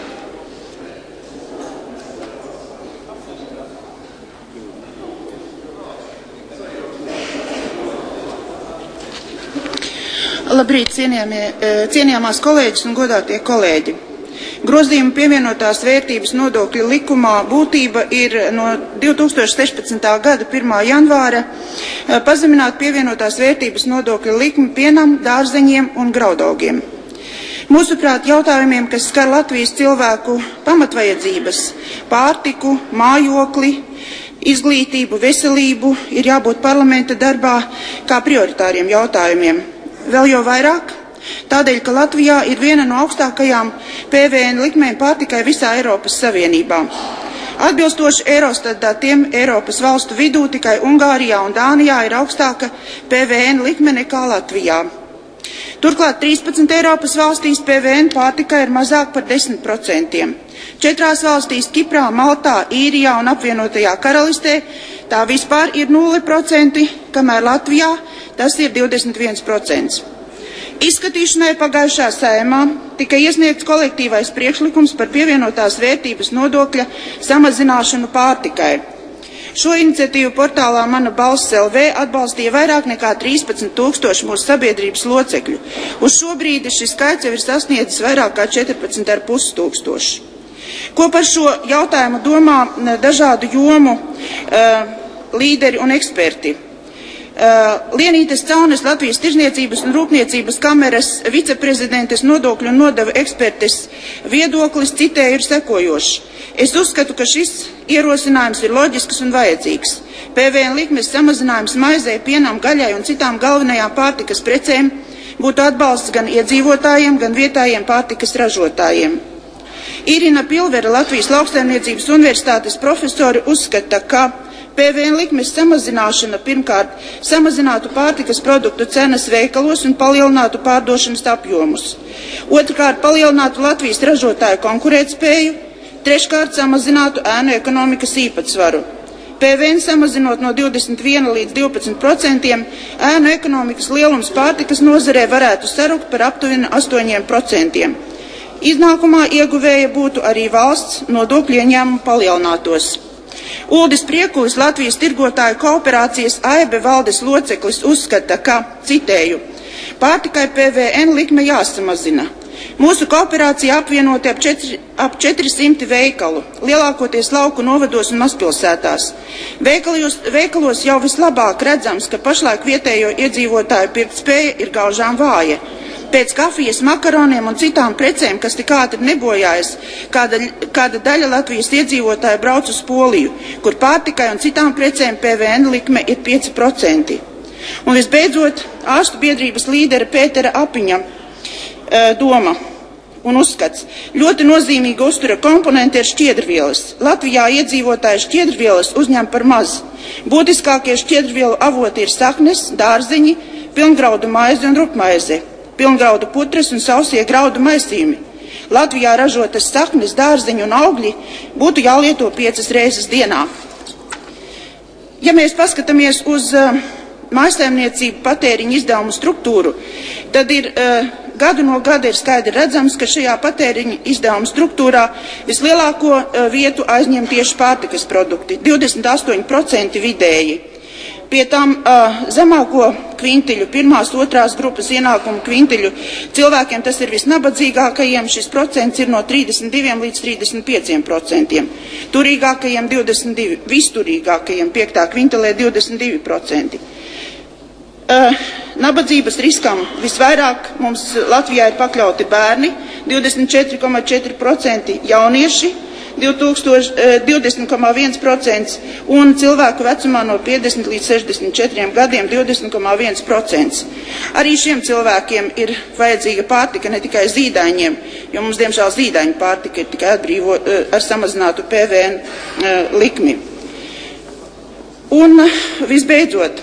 Labrīt, cienījamās kolēģis un godātie kolēģi. Grozījuma pievienotās vērtības nodokļa likumā būtība ir no divi tūkstoši sešpadsmitā gada pirmā janvāra pazemināt pievienotās vērtības nodokļa likmi pienam, dārzeņiem un graudaugiem. Mūsuprāt, jautājumiem, kas skar Latvijas cilvēku pamatvajadzības, pārtiku, mājokli, izglītību, veselību, ir jābūt parlamenta darbā kā prioritāriem jautājumiem. Vēl jau vairāk, tādēļ, ka Latvijā ir viena no augstākajām P V N likmēm pārtikai visā Eiropas Savienībā. Atbilstoši Eurostat datiem Eiropas valstu vidū tikai Ungārijā un Dānijā ir augstāka P V N likme nekā Latvijā. Turklāt trīspadsmit Eiropas valstīs P V N pārtikai ir mazāk par desmit procentiem. Četrās valstīs Kiprā, Maltā, Īrijā un apvienotajā karalistē tā vispār ir nulle procenti, kamēr Latvijā tas ir divdesmit viens procents. Izskatīšanai pagājušā Saeimā tika iesniegts kolektīvais priekšlikums par pievienotās vērtības nodokļa samazināšanu pārtikai. Šo iniciatīvu portālā Mana balss L V atbalstīja vairāk nekā trīspadsmit tūkstoši mūsu sabiedrības locekļu. Uz šo brīdi šis skaits jau ir sasniedzis vairāk kā četrpadsmit ar pus tūkstoši. Ko par šo jautājumu domā dažādu jomu uh, līderi un eksperti? Uh, Lienītes Caunes, Latvijas Tirzniecības un Rūpniecības kameras viceprezidentes nodokļu un nodevu ekspertes viedoklis, citēju, ir sekojošs. Es uzskatu, ka šis ierosinājums ir loģisks un vajadzīgs. P V N likmes samazinājums maizei, pienam, gaļai un citām galvenajām pārtikas precēm būtu atbalsts gan iedzīvotājiem, gan vietējiem pārtikas ražotājiem. Irina Pilvera, Latvijas Lauksaimniecības universitātes profesori, uzskata, ka P V N likmes samazināšana pirmkārt samazinātu pārtikas produktu cenas veikalos un palielinātu pārdošanas apjomus. Otrkārt, palielinātu Latvijas ražotāju konkurētspēju. Treškārt, samazinātu ēnu ekonomikas īpatsvaru. P V N samazinot no divdesmit viena līdz divpadsmit procentiem, ēnu ekonomikas lielums pārtikas nozarē varētu sarukt par aptuveni astoņiem procentiem. Iznākumā ieguvēja būtu arī valsts nodokļu ieņēmumu palielinātos. Uldis Priekulis, Latvijas tirgotāju kooperācijas A E B valdes loceklis, uzskata, ka, citēju, pārtikai P V N likme jāsamazina. Mūsu kooperācija apvienoti ap, četri, ap četri simti veikalu, lielākoties lauku novados un mazpilsētās. Veikalos, veikalos jau vislabāk redzams, ka pašlaik vietējo iedzīvotāju pirktspēja ir gaužām vāja. Pēc kafijas, makaroniem un citām precēm, kas tik ātri nebojājas, kāda, kāda daļa Latvijas iedzīvotāju brauc uz Poliju, kur pārtikai un citām precēm P V N likme ir pieci procenti. Un visbeidzot, ārstu biedrības līdera Pētera Apiņa e, doma un uzskats. Ļoti nozīmīga uztura komponente ir šķiedrvielas. Latvijā iedzīvotāji šķiedrvielas uzņem par maz. Būtiskākie šķiedrvielu avoti ir saknes, dārziņi, pilngraudu maize un rupmaize, pilngraudu putras un sausie graudu maisījumi. Latvijā ražotas saknes, dārziņi un augļi būtu jālieto piecas reizes dienā. Ja mēs paskatāmies uz uh, mājsaimniecību patēriņa izdevumu struktūru, tad ir uh, gadu no gada ir skaidri redzams, ka šajā patēriņa izdevumu struktūrā vislielāko uh, vietu aizņem tieši pārtikas produkti – divdesmit astoņi procenti vidēji. Pie tam uh, zemāko kvintiļu, pirmās, otrās grupas ienākumu kvintiļu cilvēkiem tas ir visnabadzīgākajiem, šis procents ir no trīsdesmit diviem līdz trīsdesmit pieciem procentiem. Turīgākajiem divdesmit divi, visturīgākajiem piektā kvintilē divdesmit divi procenti. Uh, nabadzības riskam visvairāk mums Latvijā ir pakļauti bērni, divdesmit četri komats četri procenti jaunieši, divdesmit komats viens procents un cilvēku vecumā no piecdesmit līdz sešdesmit četriem gadiem divdesmit komats viens procents. Arī šiem cilvēkiem ir vajadzīga pārtika, ne tikai zīdaiņiem, jo mums, diemžēl, zīdaiņu pārtika ir tikai atbrīvo ar samazinātu P V N likmi. Un visbeidzot,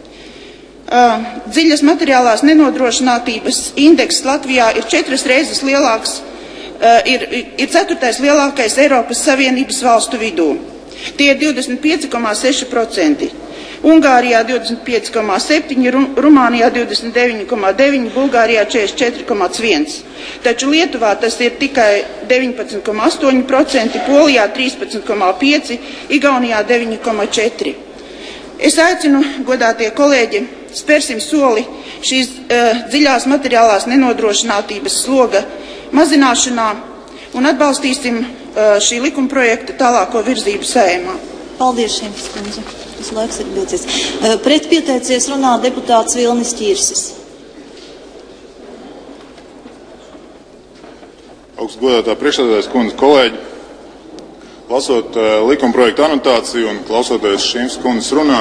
dziļas materiālās nenodrošinātības indeks Latvijā ir četras reizes lielāks, ir, ir ceturtais lielākais Eiropas Savienības valstu vidū. Tie ir divdesmit pieci komats seši procenti. Ungārijā divdesmit pieci komats septiņi, Rumānijā divdesmit deviņi komats deviņi, Bulgārijā četrdesmit četri komats viens. Taču Lietuvā tas ir tikai deviņpadsmit komats astoņi procenti, Polijā trīspadsmit komats pieci, Igaunijā deviņi komats četri. Es aicinu, godātie kolēģi, spērsim soli šīs uh, dziļās materiālās nenodrošinātības sloga mazināšanā un atbalstīsim uh, šī likuma projekta tālāko virzību Saeimā. Paldies, Šimfas kundze. Tas laiks ir beidzies. Uh, pret pieteicies runā deputāts Vilnis Ķirsis. Augstgodātā priekšsēdētājas kundze, kolēģi, lasot uh, likuma projekta anotāciju un klausoties Šimfas kundzes runā,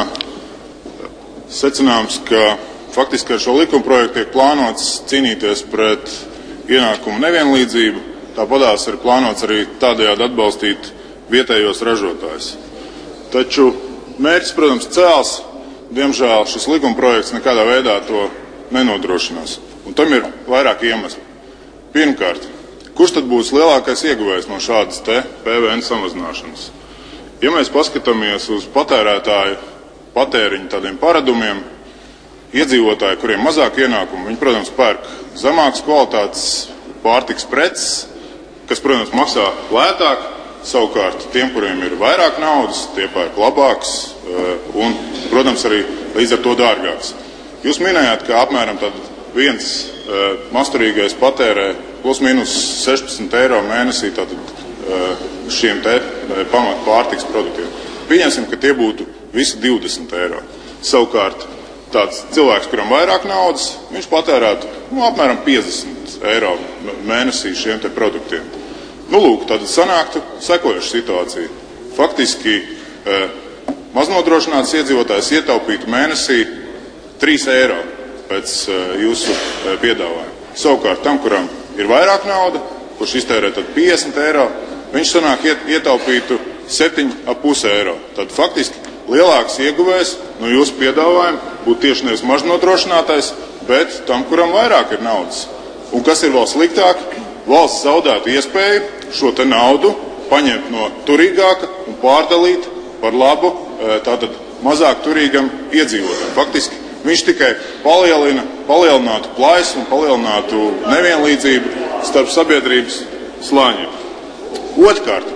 secināms, ka faktiski ar šo likuma projektu tiek plānots cīnīties pret ienākumu nevienlīdzību, tāpatās ir plānots arī tādējādi atbalstīt vietējos ražotājus. Taču mērķis, protams, cēls, diemžēl šis likuma projekts nekādā veidā to nenodrošinās. Un tam ir vairāk iemesli. Pirmkārt, kurš tad būs lielākais ieguvējs no šādas te P V N samazināšanas? Ja mēs paskatāmies uz patērētāju patēriņu tādiem paradumiem, iedzīvotāji, kuriem mazāk ienākumu, viņi, protams, pērk zemākas kvalitātes pārtikas preces, kas, protams, maksā lētāk, savukārt tiem, kuriem ir vairāk naudas, tie pērk labāks un, protams, arī līdz ar to dārgāks. Jūs minējāt, ka apmēram tad viens masturīgais patērē plus mīnus sešpadsmit eiro mēnesī tātad šiem te pamat pārtikas produktiem. Pieņemsim, ka tie būtu visi divdesmit eiro. Savukārt tāds cilvēks, kuram vairāk naudas, viņš patērētu nu, apmēram piecdesmit eiro mēnesī šiem te produktiem. Nu, lūk, tad sanāktu sekojoša situācija. Faktiski eh, maznodrošināts iedzīvotājs ietaupītu mēnesī trīs eiro pēc eh, jūsu eh, piedāvājuma. Savukārt tam, kuram ir vairāk nauda, kurš iztērē tad piecdesmit eiro, viņš sanāk iet, ietaupītu septiņi ar pus eiro. Tad faktiski lielāks ieguvējs no jūsu piedāvājuma būtu tieši nevis maznodrošinātais, bet tam, kuram vairāk ir naudas. Un kas ir vēl sliktāk, valsts zaudētu iespēju šo te naudu paņemt no turīgāka un pārdalīt par labu tātad mazāk turīgam iedzīvotājam. Faktiski viņš tikai palielina, palielinātu plaisu un palielinātu nevienlīdzību starp sabiedrības slāņiem. Otrkārt,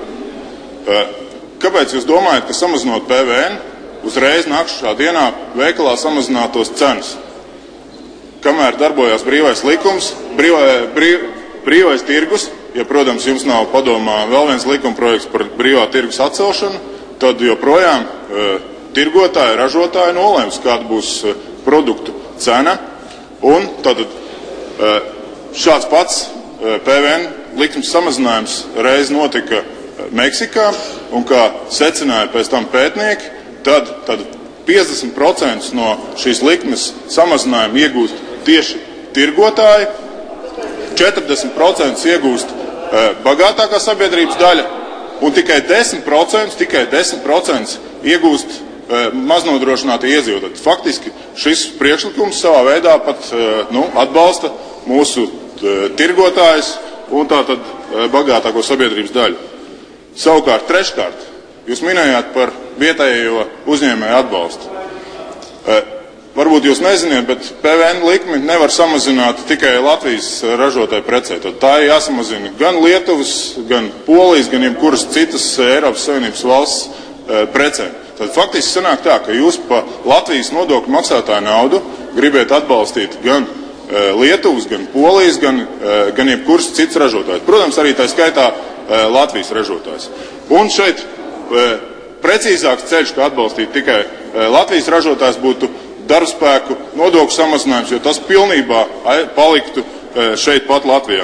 kāpēc jūs domājat, ka samazinot P V N, uzreiz nākšā dienā veikalā samazinātos cenas? Kamēr darbojās brīvais likums, brīvai, brīv, brīvais tirgus, ja, protams, jums nav padomā vēl viens likuma projekts par brīvā tirgus atcelšanu, tad joprojām e, tirgotāji, ražotāji nolēms, kāda būs e, produktu cena, un tad e, šāds pats e, P V N likums samazinājums reiz notika Meksikā, un kā secināja pēc tam pētnieki, tad, tad piecdesmit procenti no šīs likmes samazinājuma iegūst tieši tirgotāji, četrdesmit procenti iegūst e, bagātākā sabiedrības daļa, un tikai desmit procenti, tikai desmit procenti iegūst e, maznodrošinātie iedzīvotāji. Faktiski šis priekšlikums savā veidā pat e, nu, atbalsta mūsu e, tirgotājus un tātad e, bagātāko sabiedrības daļu. Savukārt, treškārt, jūs minējāt par vietējo uzņēmēju atbalstu. varbūt jūs neziniet, bet P V N likmi nevar samazināt tikai Latvijas ražotāju precē. Tad tā ir jāsamazina gan Lietuvas, gan Polijas, gan jebkuras citas Eiropas Savienības valsts e, precēm. Tad faktiski sanāk tā, ka jūs pa Latvijas nodokļu maksātāju naudu gribiet atbalstīt gan e, Lietuvas, gan Polijas, gan, e, gan jebkuras citas ražotājs. Protams, arī tā skaitā e, Latvijas ražotājs. Un šeit e, precīzāks ceļš, kā atbalstīt tikai e, Latvijas ražotājs, būtu darbspēku nodokļu samazinājums, jo tas pilnībā paliktu šeit pat Latvijā.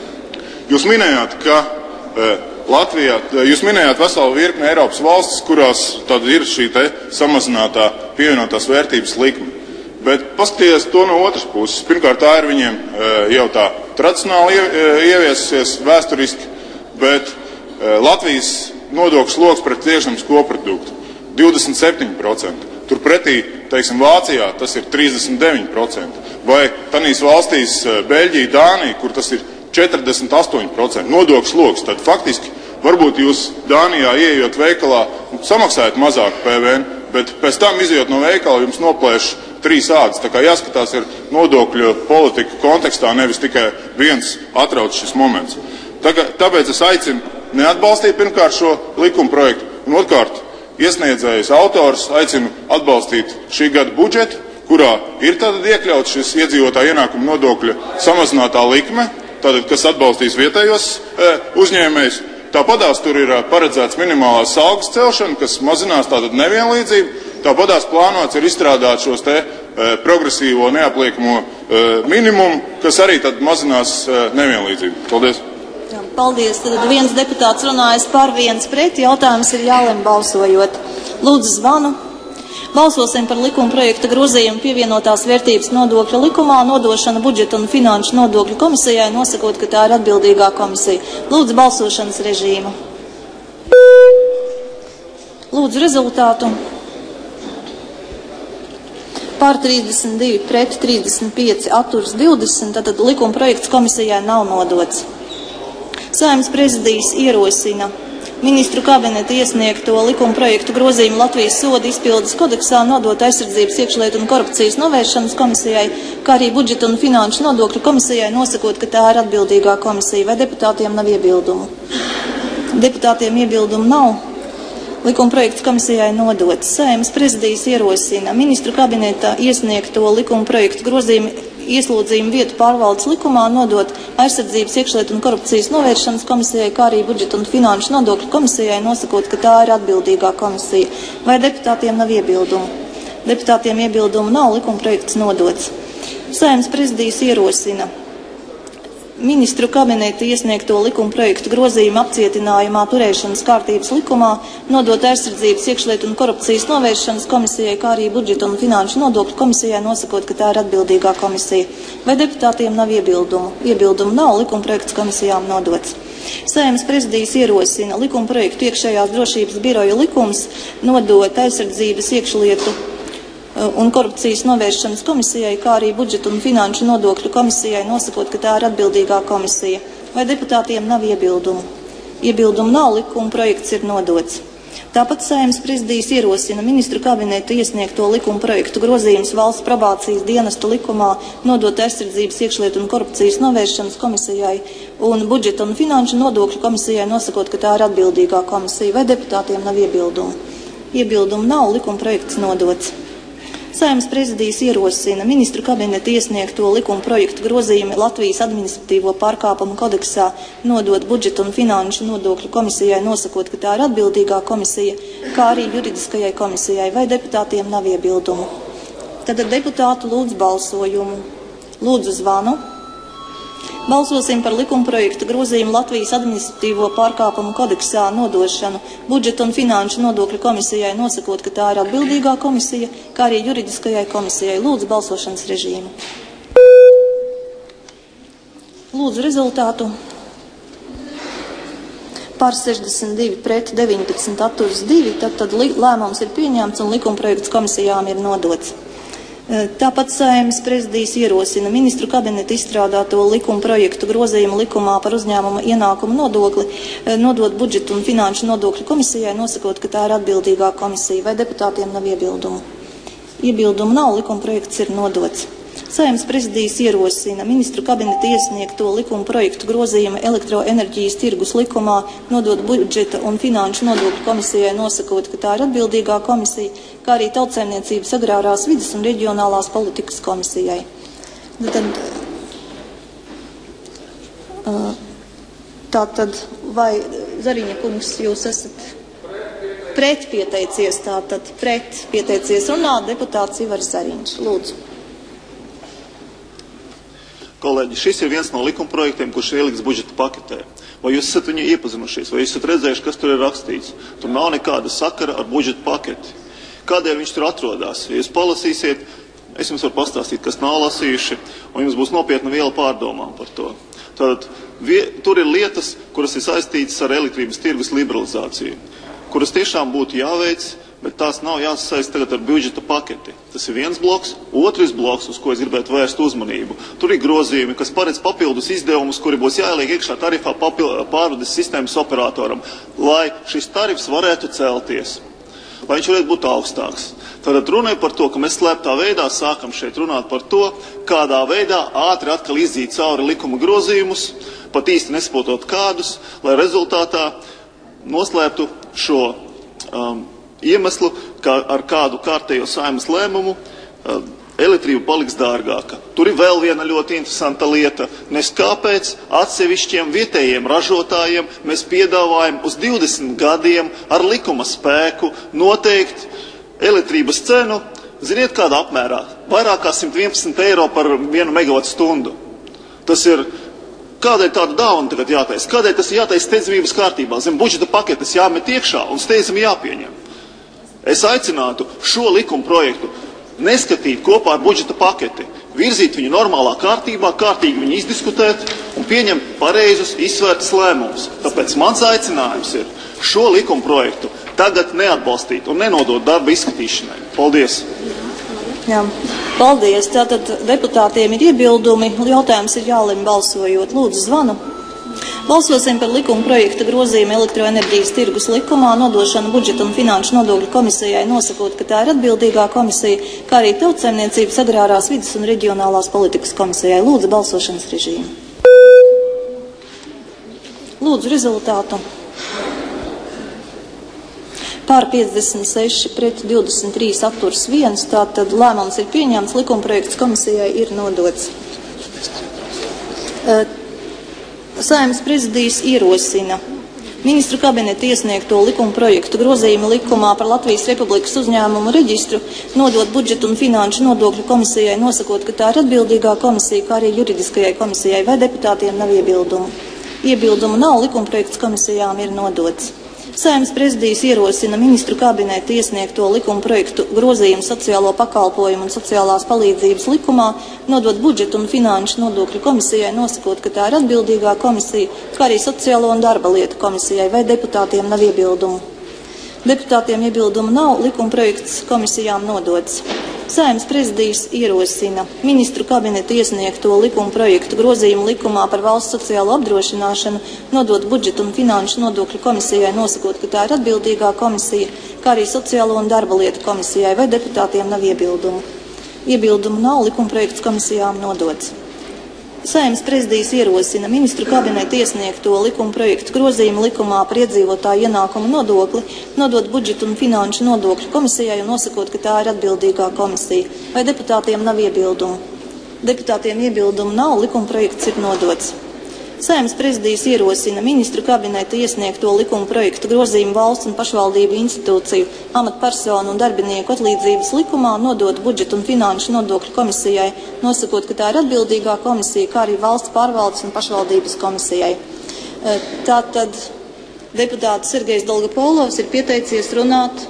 Jūs minējāt, ka Latvijā, jūs minējāt veselu virkni Eiropas valstis, kurās tad ir šī te samazinātā pievienotās vērtības likme. Bet paskatieties to no otras puses. Pirmkārt, tā ir viņiem jau tā tradicionāli ieviesusies vēsturiski, bet Latvijas nodokļu sloks pret iekšzemes koproduktu divdesmit septiņi procenti. Turpretī, teiksim, Vācijā tas ir trīsdesmit deviņi procenti. Vai tanīs valstīs Beļģija, Dānija, kur tas ir četrdesmit astoņi procenti nodokļu sloks. Tad faktiski varbūt jūs Dānijā ieejot veikalā, samaksājat mazāk P V N, bet pēc tam izejot no veikala jums noplēš trīs ādas. Tā kā jāskatās ir nodokļu politika kontekstā, nevis tikai viens atrauc šis moments. Tagad, tāpēc es aicinu neatbalstīt pirmkārt šo likuma projektu, un otrkārt iesniedzējus autors aicinu atbalstīt šī gada budžetu, kurā ir tātad iekļauts šis iedzīvotāju ienākuma nodokļa samazinātā likme, tātad, kas atbalstīs vietējos e, uzņēmējus. Tāpatās tur ir paredzēts minimālās algas celšana, kas mazinās tātad nevienlīdzību. Tāpatās plānots ir izstrādāt šos te e, progresīvo neapliekamo e, minimumu, kas arī tad mazinās e, nevienlīdzību. Paldies! Jā, paldies. Tad viens deputāts runājas par, viens pret. Jautājums ir jālem balsojot. Lūdzu zvanu. Balsosim par likuma projekta grozījumu pievienotās vērtības nodokļa likumā, nodošana budžeta un finanšu nodokļu komisijai, nosakot, ka tā ir atbildīgā komisija. Lūdzu balsošanas režīmu. Lūdzu rezultātu. Par trīsdesmit divi pret trīsdesmit pieci atturs divdesmit, tad likuma projekts komisijai nav nodots. Saeimas prezidijs ierosina ministru kabineta iesniegto likuma projektu grozījumu Latvijas soda izpildes kodeksā nodot aizsardzības iekšlietu un korupcijas novēršanas komisijai, kā arī budžeta un finanšu nodokļu komisijai, nosakot, ka tā ir atbildīgā komisija. Vai deputātiem nav iebildumu? Deputātiem iebildumu nav. Likuma projekts komisijai nodots. Saeimas prezidijs ierosina ministru kabineta iesniegto likuma projektu grozījumu ieslodzījumu vietu pārvaldes likumā nodot aizsardzības iekšlietu un korupcijas novēršanas komisijai, kā arī budžeta un finanšu nodokļu komisijai, nosakot, ka tā ir atbildīgā komisija. Vai deputātiem nav iebildumu? Deputātiem iebildumu nav, likuma projekts nodots. Saeimas prezidijs ierosina ministru kabineta iesniegto likuma projektu grozījumu apcietinājumā turēšanas kārtības likumā nodot aizsardzības iekšlietu un korupcijas novēršanas komisijai, kā arī budžeta un finanšu nodokļu komisijai, nosakot, ka tā ir atbildīgā komisija. Vai deputātiem nav iebildumu? Iebildumu nav, likuma projekts komisijām nodots. Saeimas prezidijs ierosina likuma projektu iekšējās drošības biroja likums nodot aizsardzības iekšlietu un korupcijas novēršanas komisijai, kā arī budžeta un finanšu nodokļu komisijai, nosakot, ka tā ir atbildīgā komisija. Vai deputātiem nav iebildumu? Iebildumu nav, likuma projekts ir nodots. Tāpat Saeimas prezidijs ierosina ministru kabinetu iesniegto likuma projektu grozījumus valsts probācijas dienesta likumā nodot aizsardzības iekšlietu un korupcijas novēršanas komisijai un budžeta un finanšu nodokļu komisijai, nosakot, ka tā ir atbildīgā komisija. Vai deputātiem nav iebildumu? Iebildumu nav, likuma projekts nodots. Saeimas prezidijs ierosina ministru kabineta iesniegto likuma projektu grozījumu Latvijas administratīvo pārkāpumu kodeksā nodot budžeta un finanšu nodokļu komisijai, nosakot, ka tā ir atbildīgā komisija, kā arī juridiskajai komisijai. Vai deputātiem nav iebildumu? Tad deputātu lūdzu balsojumu. Lūdzu zvanu. Balsosim par likuma projektu grozījumu Latvijas administratīvo pārkāpumu kodeksā nodošanu budžeta un finanšu nodokļu komisijai, nosakot, ka tā ir atbildīgā komisija, kā arī juridiskajai komisijai. Lūdzu balsošanas režīmu. Lūdzu rezultātu. Par sešdesmit divi pret deviņpadsmit atturs divi, tad, tad lēmums ir pieņemts un likuma projekts komisijām ir nodots. Tāpat Saeimas prezidijs ierosina ministru kabineta izstrādāto likuma projektu grozījumu likumā par uzņēmuma ienākumu nodokli nodot budžetu un finanšu nodokļu komisijai, nosakot, ka tā ir atbildīgā komisija. Vai deputātiem nav iebildumu? Iebildumu nav, likumprojekts ir nodots. Saeimas prezidijas ierosina ministru kabineta iesniegto likuma projektu grozījumu elektroenerģijas tirgus likumā nodot budžeta un finanšu nodokļu komisijai, nosakot, ka tā ir atbildīgā komisija, kā arī Tautsaimniecības, agrārās vides un reģionālās politikas komisijai. Tad, tātad, vai Zariņa kungs, jūs esat pret pieteicies, tātad pret pieteicies runāt deputāts Ivars Zariņš. Lūdzu. Kolēģi, šis ir viens no likumprojektiem, kurš ir ielikts budžeta paketē. Vai jūs esat viņu iepazinušies, vai jūs esat redzējuši, kas tur ir rakstīts? Tur nav nekāda sakara ar budžeta paketi. Kādēļ viņš tur atrodas? Ja jūs palasīsiet, es jums varu pastāstīt, kas nav lasījuši, un jums būs nopietna viela pārdomām par to. Tātad, vie, tur ir lietas, kuras ir saistītas ar elektrības tirgus liberalizāciju, kuras tiešām būtu jāveic, bet tās nav jāsasaist tagad ar budžeta paketi. Tas ir viens bloks. Otrs bloks, uz ko es gribētu vērst uzmanību. Tur ir grozījumi, kas paredz papildus izdevumus, kuri būs jāieliek iekšā tarifā pārvades sistēmas operatoram, lai šis tarifs varētu celties, lai viņš varētu būt augstāks. Tātad runa ir par to, ka mēs slēptā veidā sākam šeit runāt par to, kādā veidā ātri atkal izzīt cauri likuma grozījumus, pat īsti nesaprotot kādus, lai rezultātā noslēptu šo um, iemeslu, ka ar kādu kārtējo Saeimas lēmumu uh, elektrība paliks dārgāka. Tur ir vēl viena ļoti interesanta lieta. Nes kāpēc atsevišķiem vietējiem ražotājiem mēs piedāvājam uz divdesmit gadiem ar likuma spēku noteikt elektrības cenu, ziniet kādā apmērā, vairāk kā simt vienpadsmit eiro par vienu megavatu stundu. Tas ir, kādēļ tādu dāvanu tagad jātaisa? Kādēļ tas ir jātaisa steidzamības kārtībā? Zem budžeta paketes jāmet iekšā un steidzami jāpieņem. Es aicinātu šo likuma projektu neskatīt kopā ar budžeta paketi, virzīt viņu normālā kārtībā, kārtīgi viņu izdiskutēt un pieņemt pareizus, izsvērtus lēmumus. Tāpēc mans aicinājums ir šo likuma projektu tagad neatbalstīt un nenodot darba izskatīšanai. Paldies! Jā, paldies. Tātad deputātiem ir iebildumi, jautājums ir jālem balsojot. Lūdzu, zvanu. Balsosim par likuma projekta grozījumu elektroenerģijas tirgus likumā, nodošanu budžeta un finanšu nodokļu komisijai, nosakot, ka tā ir atbildīgā komisija, kā arī Tautsaimniecības, agrārās vides un reģionālās politikas komisijai. Lūdzu, balsošanas režīmu. Lūdzu, rezultātu. Pār piecdesmit seši pret divdesmit trīs atturs viens, tātad lēmums ir pieņemts, likuma projekts komisijai ir nodots. Saeimas prezidijas ierosina ministru kabineta iesniegto likuma projektu grozījumu likumā par Latvijas Republikas uzņēmumu reģistru nodot budžetu un finanšu nodokļu komisijai, nosakot, ka tā ir atbildīgā komisija, kā arī juridiskajai komisijai, vai deputātiem nav iebildumu. Iebildumu nav, likuma projekts komisijām ir nodots. Saeimas prezidijas ierosina ministru kabineta iesniegto likuma projektu grozījumu sociālo pakalpojumu un sociālās palīdzības likumā nodot budžetu un finanšu nodokļu komisijai, nosakot, ka tā ir atbildīgā komisija, kā arī sociālo un darba lietu komisijai, vai deputātiem nav iebildumu. Deputātiem iebildumu nav, likuma projekts komisijām nodots. Saeimas prezidijas ierosina ministru kabineta iesniegto likuma projektu grozījumu likumā par valsts sociālo apdrošināšanu nodot budžetu un finanšu nodokļu komisijai, nosakot, ka tā ir atbildīgā komisija, kā arī sociālo un darba lietu komisijai, vai deputātiem nav iebildumu. Iebildumu nav, likuma projekts komisijām nodots. Saeimas prezidijas ierosina ministru kabineta iesniegto likuma projektu grozījumu likumā par iedzīvotāju ienākumu nodokli nodot budžetu un finanšu nodokļu komisijai un nosakot, ka tā ir atbildīgā komisija, vai deputātiem nav iebildumu. Deputātiem iebildumu nav, likuma projekts ir nodots. Saeimas prezidijas ierosina ministru kabineta iesniegto likuma projektu grozījumu valsts un pašvaldību institūciju, amatpersonu un darbinieku atlīdzības likumā nodot budžetu un finanšu nodokļu komisijai, nosakot, ka tā ir atbildīgā komisija, kā arī valsts pārvaldes un pašvaldības komisijai. Tātad deputāts Sergejs Dolgopolovs ir pieteicies runāt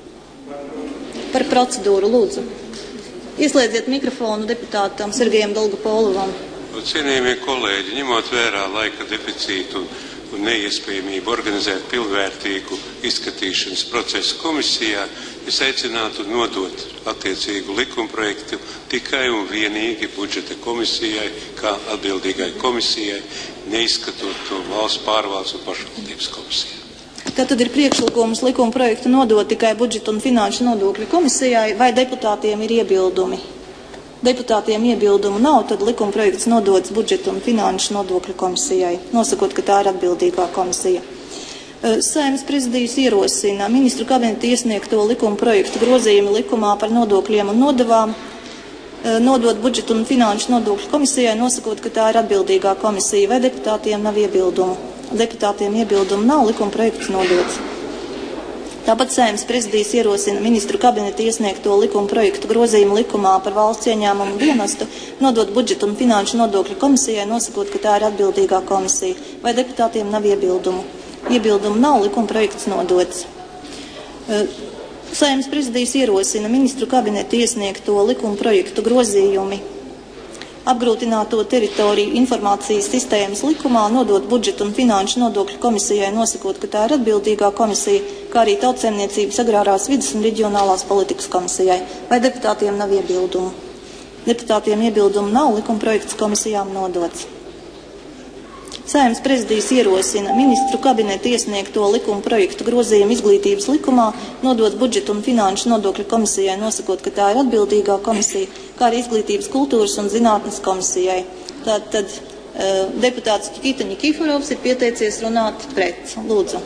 par procedūru. Lūdzu. Ieslēdziet mikrofonu deputātam Sergejam Dolgopolovam. Cienījamie kolēģi, ņemot vērā laika deficītu un neiespējamību organizēt pilnvērtīgu izskatīšanas procesu komisijā, es aicinātu nodot attiecīgu likumprojektu tikai un vienīgi budžeta komisijai, kā atbildīgai komisijai, neizskatot to valsts pārvaldes un pašvaldības komisijai. Tātad ir priekšlikums likuma projektu nodot tikai budžeta un finanšu nodokļu komisijai, vai deputātiem ir iebildumi? Deputātiem iebildumu nav, tad likuma projekts nodots budžeta un finanšu nodokļu komisijai, nosakot, ka tā ir atbildīgā komisija. Saeimas prezidijs ierosina ministru kabineta iesniegto likuma projektu grozījumu likumā par nodokļiem un nodevām, nodot budžeta un finanšu nodokļu komisijai, nosakot, ka tā ir atbildīgā komisija, vai deputātiem nav iebildumu. Deputātiem iebildumu nav, likuma projekts nodots. Tāpat Saeimas prezidijs ierosina ministru kabineta iesniegto likuma projektu grozījumu likumā par valsts ieņēmumu dienestu, nodot budžeta un finanšu nodokļu komisijai, nosakot, ka tā ir atbildīgā komisija, vai deputātiem nav iebildumu. Iebildumu nav, likuma projekts nodots. Saeimas prezidijs ierosina ministru kabineta iesniegto likuma projektu grozījumi apgrūtināto teritoriju informācijas sistēmas likumā, nodot budžeta un finanšu nodokļu komisijai, nosakot, ka tā ir atbildīgā komisija, kā arī Tautsaimniecības, agrārās vides un reģionālās politikas komisijai. Vai deputātiem nav iebildumu? Deputātiem iebildumu nav, likuma projekts komisijām nodots. Saeimas prezidijs ierosina ministru kabineta iesniegto likuma projektu grozījumu izglītības likumā, nodot budžeta un finanšu nodokļu komisijai, nosakot, ka tā ir atbildīgā komisija, kā arī izglītības, kultūras un zinātnes komisijai. Tātad uh, deputāts Nikita Nikiforovs ir pieteicies runāt pret. Lūdzu.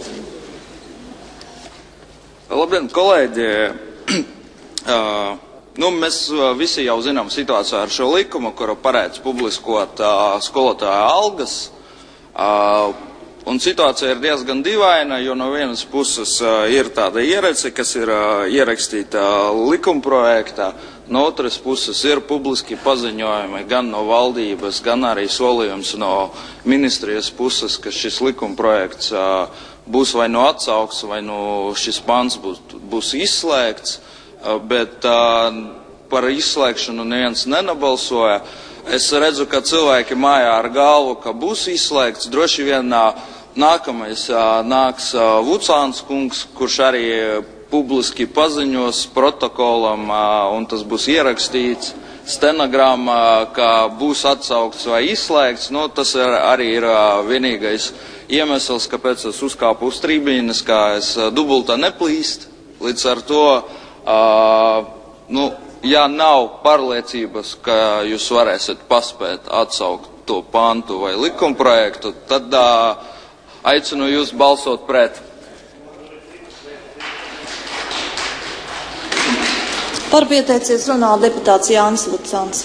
Labdien, kolēģi! uh, nu, mēs visi jau zinām situāciju ar šo likumu, kuru paredz publiskot uh, skolotāju algas. Uh, un situācija ir diezgan dīvaina, jo no vienas puses uh, ir tāda ierece, kas ir uh, ierakstīta uh, likumprojektā, no otras puses ir publiski paziņojumi gan no valdības, gan arī solījums no ministrijas puses, ka šis likumprojekts uh, būs vai nu atsaukts, vai nu šis pants būs, būs izslēgts, uh, bet uh, par izslēgšanu neviens nenabalsoja. Es redzu, ka cilvēki mājā ar galvu, ka būs izslēgts. Droši vien nākamais nāks Vucāns kungs, kurš arī publiski paziņos protokolam, un tas būs ierakstīts stenogramā, ka būs atsaukts vai izslēgts. Nu, tas ir, arī ir vienīgais iemesls, kāpēc es uzkāpu uz tribīnes, kā es dubultā neplīst. Līdz ar to, nu, ja nav pārliecības, ka jūs varēsiet paspēt atsaukt to pantu vai likumprojektu, tad uh, aicinu jūs balsot pret. Par pieteicies runā deputāts Jānis Vucāns.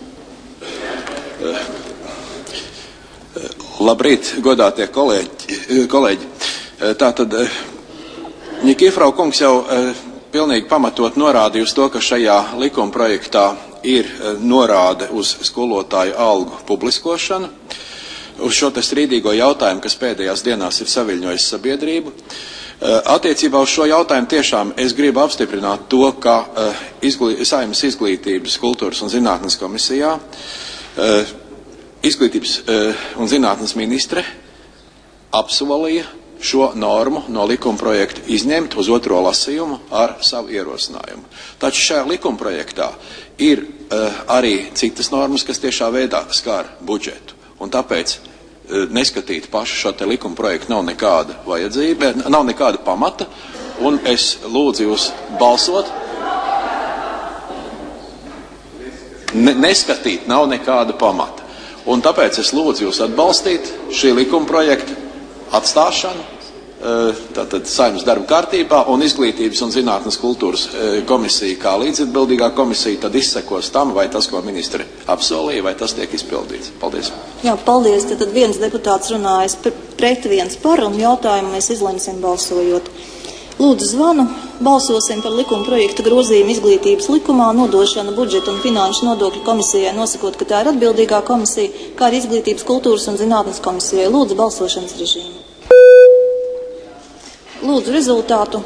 Labrīt, godātie kolēģi. kolēģi. Tātad Nikiforov kungs jau pilnīgi pamatot norādīja uz to, ka šajā likuma projektā ir norāde uz skolotāju algu publiskošanu, uz šo te strīdīgo jautājumu, kas pēdējās dienās ir saviļņojis sabiedrību. Attiecībā uz šo jautājumu tiešām es gribu apstiprināt to, ka izglī, Saeimas izglītības, kultūras un zinātnes komisijā izglītības un zinātnes ministre apsolīja šo normu no likumprojekta izņemt uz otro lasījumu ar savu ierosinājumu. Taču šajā likumprojektā ir uh, arī citas normas, kas tiešā veidā skār budžetu. Un tāpēc uh, neskatīt pašu šo te likumprojektu nav nekāda vajadzība, nav nekāda pamata, un es lūdzu jūs balsot. Ne, neskatīt nav nekāda pamata. Un tāpēc es lūdzu jūs atbalstīt šī likumprojekta atstāšanu, tātad Saeimas darba kārtībā, un izglītības un zinātnes kultūras komisija kā līdzatbildīgā komisija tad izsekos tam, vai tas, ko ministri apsolīja, vai tas tiek izpildīts. Paldies. Jā, paldies. Tad viens deputāts runājas pret, viens par, un jautājumu mēs izlemsim balsojot. Lūdzu zvanu, balsosim par likuma projekta grozījumu izglītības likumā, nodošanu budžeta un finanšu nodokļu komisijai, nosakot, ka tā ir atbildīgā komisija, kā arī izglītības, kultūras un zinātnes komisijai. Lūdzu balsošanas režīmu. Lūdzu rezultātu.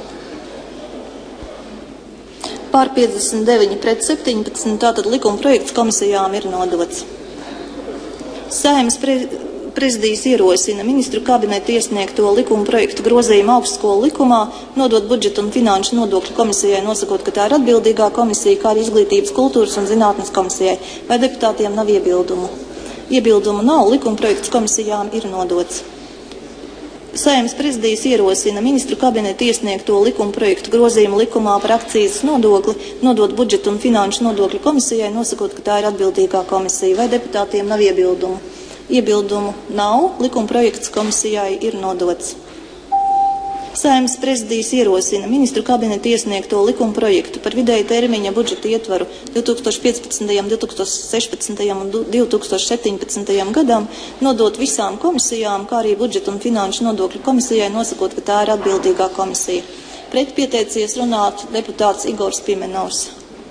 Pār piecdesmit deviņi pret septiņpadsmit, tātad likuma projekts komisijām ir nodots. Saeimas pre, prezidijs ierosina ministru kabineta iesniegto likuma projektu grozījumu augstskolu likumā, nodot budžeta un finanšu nodokļu komisijai, nosakot, ka tā ir atbildīgā komisija, kā arī izglītības, kultūras un zinātnes komisijai. Vai deputātiem nav iebildumu? Iebildumu nav, likuma projekts komisijām ir nodots. Saeimas prezidijas ierosina ministru kabineta iesniegto likuma projektu grozījumu likumā par akcijas nodokli nodot budžeta un finanšu nodokļu komisijai, nosakot, ka tā ir atbildīgā komisija. Vai deputātiem nav iebildumu? Iebildumu nav. Likuma projekts komisijai ir nodots. Saeimas prezidijas ierosina ministru kabineta iesniegto likuma projektu par vidēja termiņa budžeta ietvaru divi tūkstoši piecpadsmitajam, divi tūkstoši sešpadsmitajam un divi tūkstoši septiņpadsmitajam gadam nodot visām komisijām, kā arī budžeta un finanšu nodokļu komisijai, nosakot, ka tā ir atbildīgā komisija. Pret pieteicies runāt deputāts Igors Pimenovs.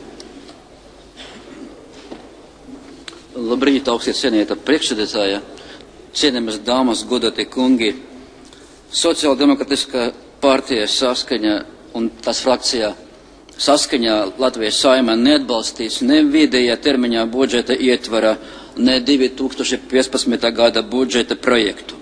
Labrīt, augstie cienīta priekšsēdētāja, cienījamas dāmas, godātie kungi. Sociāldemokratiskā partija saskaņa un tas frakcijā saskaņā Latvijas Saeimā neatbalstīs ne vidējā termiņā budžeta ietvara, ne divi tūkstoši piecpadsmitā gada budžeta projektu.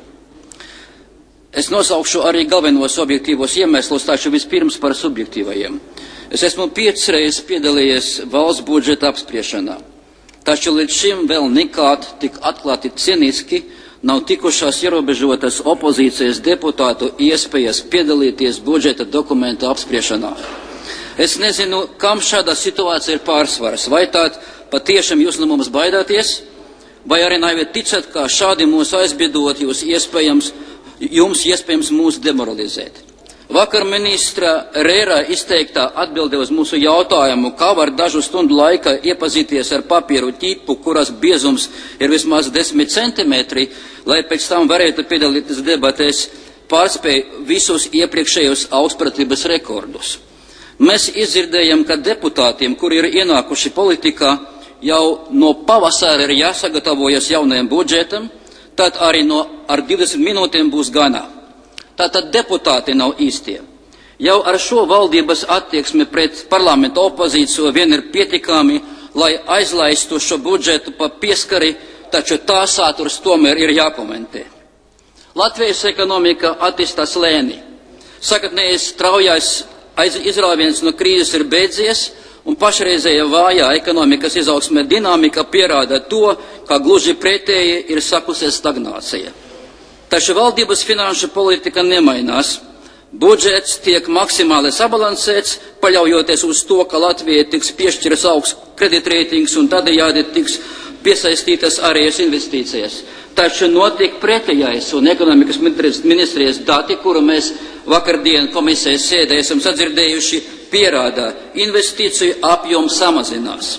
Es nosaukšu arī galvenos objektīvos iemeslus, taču vispirms par subjektīvajiem. Es esmu piecas reizes piedalījies valsts budžeta apspriešanā, taču līdz šim vēl nekād tik atklāti ciniski nav tikušās ierobežotas opozīcijas deputātu iespējas piedalīties budžeta dokumentu apspriešanā. Es nezinu, kam šāda situācija ir pārsvaras, vai tād patiešām jūs no mums baidāties, vai arī naivi ticat, ka šādi mūs aizbiedot jūs iespējams, jums iespējams mūs demoralizēt. Vakar ministra Rēra izteiktā atbilde uz mūsu jautājumu, kā var dažu stundu laikā iepazīties ar papīru ķipu, kuras biezums ir vismaz desmit centimetri, lai pēc tam varētu piedalīties debatēs, pārspēj visus iepriekšējos augstpratības rekordus. Mēs izdzirdējam, ka deputātiem, kuri ir ienākuši politikā, jau no pavasara ir jāsagatavojas jaunajam budžetam, tad arī no ar divdesmit minūtēm būs ganā. Tātad deputāti nav īstie. Jau ar šo valdības attieksmi pret parlamentu opozīciju vien ir pietiekami, lai aizlaistu šo budžetu pa pieskari, taču tā saturs tomēr ir jākomentē. Latvijas ekonomika attīstās lēni. Sakatnējais straujais izrāviens no krīzes ir beidzies, un pašreizēja vājā ekonomikas izaugsme dinamika pierāda to, ka gluži pretēji ir sakusies stagnācija. Taču valdības finanšu politika nemainās. Budžets tiek maksimāli sabalansēts, paļaujoties uz to, ka Latvijai tiks piešķiras augsts kreditreitings un tādējādi tiks piesaistītas ārējas investīcijas. Taču notiek pretējais, un ekonomikas ministrijas dati, kuru mēs vakardien komisijas sēdē esam sadzirdējuši, pierāda, investīciju apjoms samazinās.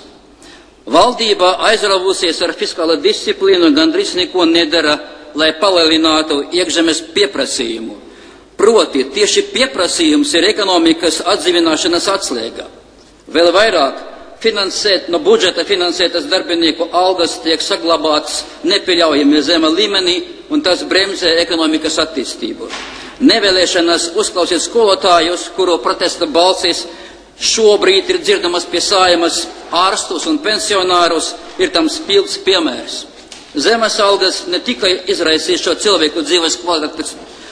Valdība aizrāvusies ar fiskālo disciplīnu un gandrīz neko nedara, lai palielinātu iekšzemes pieprasījumu. Proti, tieši pieprasījums ir ekonomikas atdzīvināšanas atslēga. Vēl vairāk, finansēt, no budžeta finansētas darbinieku algas tiek saglabātas nepieļaujami zema līmenī, un tas bremzē ekonomikas attīstību. Nevēlēšanas uzklausīt skolotājus, kuru protesta balsis šobrīd ir dzirdamas pie Saeimas, ārstus un pensionārus, ir tam spilgts piemērs. Zemes algas ne tikai izraisīs šo cilvēku dzīves kvalitātes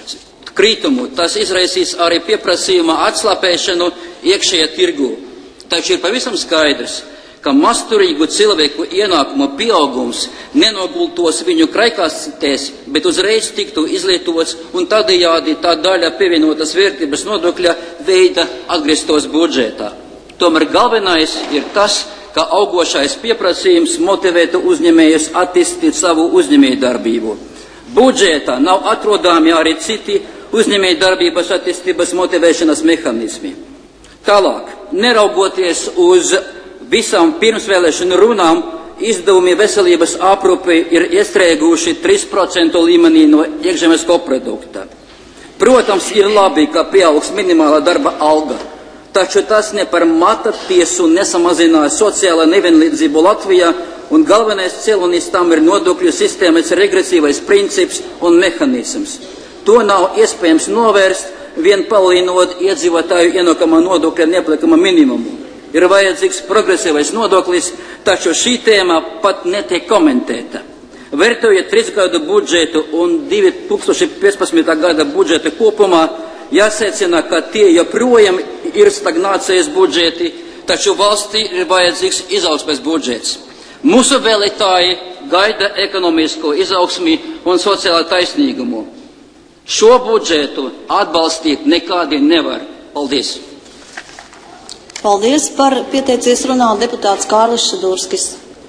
krītumu, tas izraisīs arī pieprasījuma atslāpēšanu iekšējā tirgū. Taču ir pavisam skaidrs, ka masturīgu cilvēku ienākumu pieaugums nenogultos viņu kraikāstēs, bet uzreiz tiktu izlietots un tādējādi tā daļa pievienotas vērtības nodokļa veida atgrieztos budžetā. Tomēr galvenais ir tas, ka augošais pieprasījums motivētu uzņēmējus attīstīt savu uzņēmējdarbību. Budžetā nav atrodami arī citi uzņēmējdarbības attīstības motivēšanas mehānismi. Tālāk, neraugoties uz visām pirmsvēlēšanu runām, izdevumi veselības aprūpei ir iestrēguši trīs procentu līmenī no iekšzemes koprodukta. Protams, ir labi, ka pieaugs minimālā darba alga, taču tas ne par mata tiesu nesamazināja sociālo nevienlīdzību Latvijā, un galvenais cēlonis tam ir nodokļu sistēmas regresīvais princips un mehānisms. To nav iespējams novērst, vien palielinot iedzīvotāju ienākamā nodokļa neaplikama minimumu. Ir vajadzīgs progresīvais nodoklis, taču šī tēma pat netiek komentēta. Vērtējot trīs gadu budžetu un divi tūkstoši piecpadsmitā gada budžetu kopumā, jāsecina, ka tie joprojām ir stagnācijas budžeti, taču valstī ir vajadzīgs izaugsmes budžets. Mūsu vēlētāji gaida ekonomisko izaugsmi un sociālo taisnīgumu. Šo budžetu atbalstīt nekādi nevar. Paldies! Paldies. Par pieteicies runāt deputāts Kārlis Šadurskis.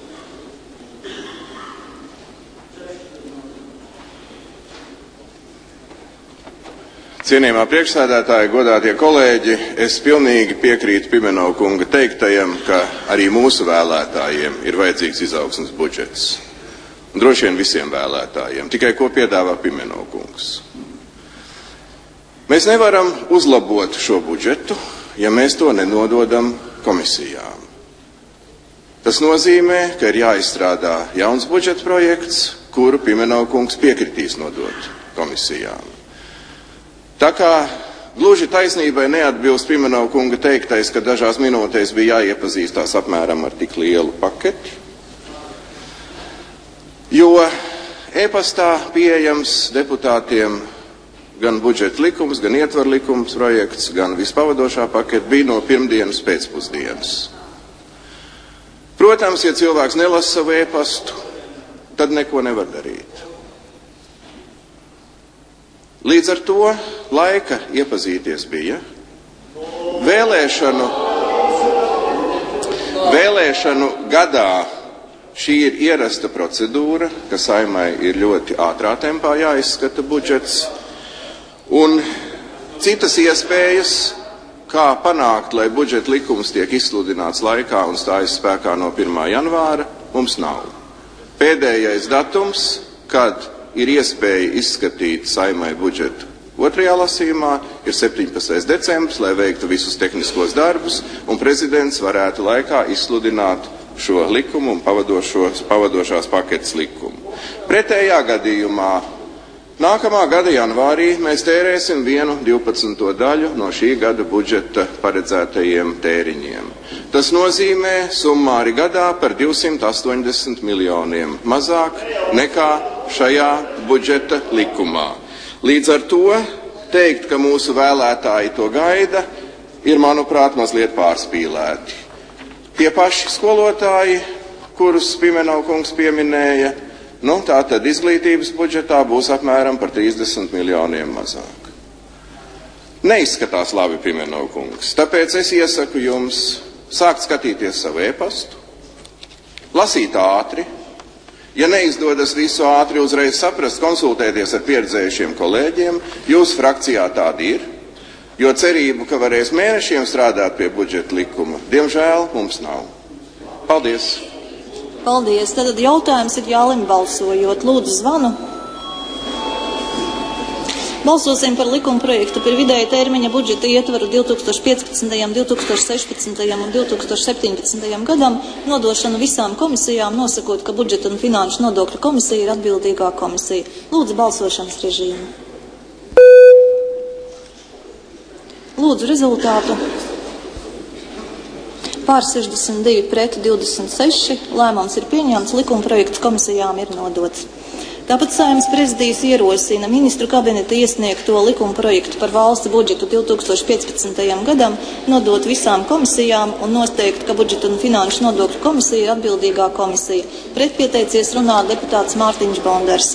Cienījamā priekšsēdētāja, godātie kolēģi, es pilnīgi piekrītu Pimenova kunga teiktajam, ka arī mūsu vēlētājiem ir vajadzīgs izaugsmes budžets. Un droši vien visiem vēlētājiem, tikai ko piedāvā Pimenova kungs. Mēs nevaram uzlabot šo budžetu, ja mēs to nenododam komisijām. Tas nozīmē, ka ir jāizstrādā jauns budžeta projekts, kuru Pimenova kungs piekritīs nodot komisijām. Tā kā gluži taisnībai neatbilst Pimenova kunga teiktais, ka dažās minūtēs bija jāiepazīstās apmēram ar tik lielu paketi, jo e-pastā pieejams deputātiem gan budžeta likums, gan ietvar likums projekts, gan vispavadošā paketa bija no pirmdienas pēcpusdienas. Protams, ja cilvēks nelasa savu e-pastu, tad neko nevar darīt. Līdz ar to laika iepazīties bija. Vēlēšanu, vēlēšanu gadā šī ir ierasta procedūra, ka Saimai ir ļoti ātrā tempā jāizskata budžets, un citas iespējas, kā panākt, lai budžeta likums tiek izsludināts laikā un stājas spēkā no pirmā janvāra, mums nav. Pēdējais datums, kad ir iespēja izskatīt Saimai budžetu otrajā lasījumā, ir septiņpadsmitais decembris, lai veiktu visus tehniskos darbus, un prezidents varētu laikā izsludināt šo likumu un pavadošās paketes likumu. Pretējā gadījumā nākamā gada janvārī mēs tērēsim vienu divpadsmito daļu no šī gada budžeta paredzētajiem tēriņiem. Tas nozīmē summāri gadā par divsimt astoņdesmit miljoniem mazāk nekā šajā budžeta likumā. Līdz ar to teikt, ka mūsu vēlētāji to gaida, ir, manuprāt, mazliet pārspīlēti. Tie paši skolotāji, kurus Pimenova kungs pieminēja, nu, tā tad izglītības budžetā būs apmēram par trīsdesmit miljoniem mazāk. Neizskatās labi, Pimenova kungs, tāpēc es iesaku jums sākt skatīties savu e-pastu, lasīt ātri, ja neizdodas visu ātri uzreiz saprast, konsultēties ar pieredzējušiem kolēģiem, jūsu frakcijā tādi ir, jo cerību, ka varēs mēnešiem strādāt pie budžeta likuma, diemžēl mums nav. Paldies! Paldies. Tad jautājums ir jālem balsojot. Lūdzu zvanu. Balsosim par likuma projektu par vidēja termiņa budžeta ietvaru divi tūkstoši piecpadsmitajam, divi tūkstoši sešpadsmitajam un divi tūkstoši septiņpadsmitajam gadam, nodošanu visām komisijām, nosakot, ka budžeta un finanšu nodokļu komisija ir atbildīgā komisija. Lūdzu balsošanas režīmu. Lūdzu rezultātu. Pār sešdesmit divi pret divdesmit seši. Lēmums ir pieņemts, likuma projekts komisijām ir nodots. Tāpat Saeimas prezidijas ierosina ministru kabineta iesniegto likuma projektu par valsts budžetu divi tūkstoši piecpadsmitajam gadam nodot visām komisijām un noteikt, ka budžeta un finanšu nodokļu komisija ir atbildīgā komisija. Pret pieteicies runāt deputāts Mārtiņš Bondars.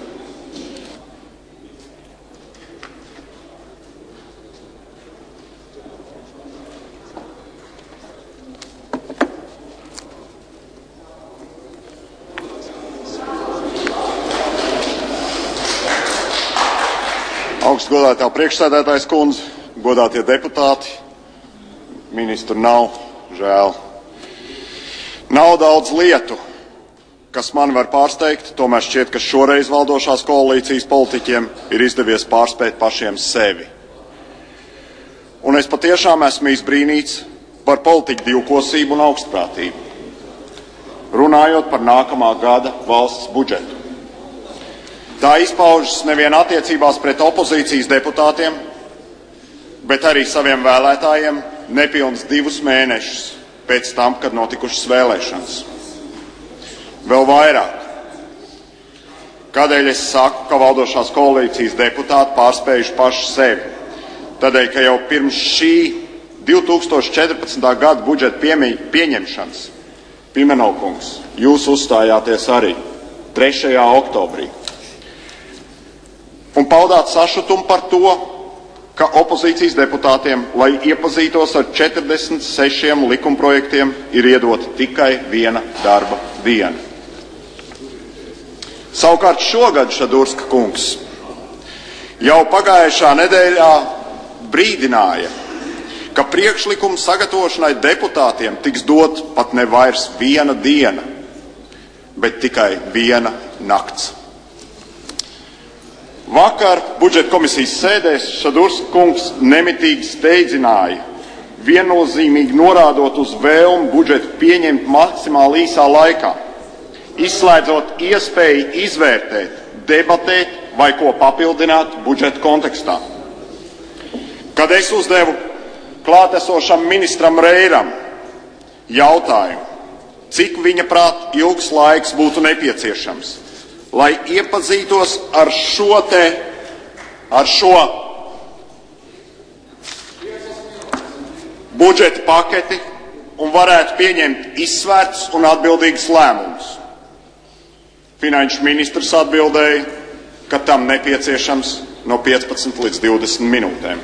Augstgodātā priekšsēdētājas kundze, godātie deputāti, ministru nav, žēl. Nav daudz lietu, kas mani var pārsteigt, tomēr šķiet, ka šoreiz valdošās koalīcijas politiķiem ir izdevies pārspēt pašiem sevi. Un es patiešām esmu izbrīnīts par politiķu divkosību un augstprātību, runājot par nākamā gada valsts budžetu. Tā izpaužas nevien attiecībās pret opozīcijas deputātiem, bet arī saviem vēlētājiem nepilns divus mēnešus pēc tam, kad notikušas vēlēšanas. Vēl vairāk. Kādēļ es saku, ka valdošās koalīcijas deputāti pārspējuši paši sevi? Tādēļ, ka jau pirms šī divi tūkstoši četrpadsmitā gada budžeta pieņemšanas, Pimenova kungs, jūs uzstājāties arī trešajā oktobrī. un paudāt sašutumu par to, ka opozīcijas deputātiem, lai iepazītos ar četrdesmit sešiem likumprojektiem, ir iedota tikai viena darba diena. Savukārt šogad Šadurska kungs jau pagājušā nedēļā brīdināja, ka priekšlikumu sagatavošanai deputātiem tiks dot pat ne vairs viena diena, bet tikai viena nakts. Vakar budžeta komisijas sēdēs Šadurska kungs nemitīgi steidzināja, viennozīmīgi norādot uz vēlmu budžetu pieņemt maksimāli īsā laikā, izslēdzot iespēju izvērtēt, debatēt vai ko papildināt budžeta kontekstā. Kad es uzdevu klātesošam ministram Reiram jautājumu, cik viņa prāt ilgs laiks būtu nepieciešams, lai iepazītos ar šo te, ar šo budžeta paketi un varētu pieņemt izsvērts un atbildīgus lēmumus. Finanšu ministrs atbildēja, ka tam nepieciešams no piecpadsmit līdz divdesmit minūtēm.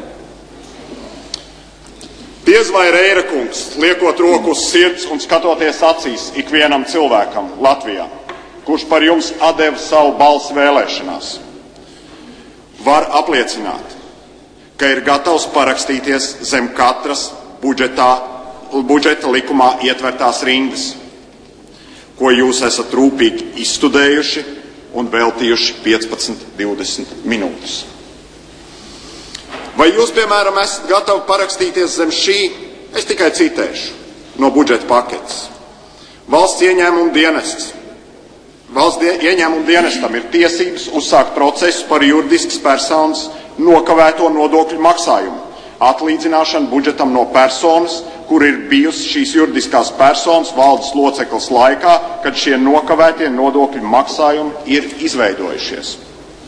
Diez vai Reira kungs, liekot roku uz sirds un skatoties acīs ikvienam cilvēkam Latvijā, kurš par jums atdeva savu balsi vēlēšanās, var apliecināt, ka ir gatavs parakstīties zem katras budžetā, budžeta likumā ietvertās rindas, ko jūs esat rūpīgi izstudējuši un veltījuši piecpadsmit līdz divdesmit minūtes. Vai jūs, piemēram, esat gatavi parakstīties zem šī, es tikai citēšu, no budžeta paketes? Valsts ieņēmuma dienests. Valsts ieņēmuma dienestam ir tiesības uzsākt procesu par juridiskas personas nokavēto nodokļu maksājumu, atlīdzināšanu budžetam no personas, kur ir bijusi šīs juridiskās personas valdes loceklis laikā, kad šie nokavētie nodokļu maksājumi ir izveidojušies.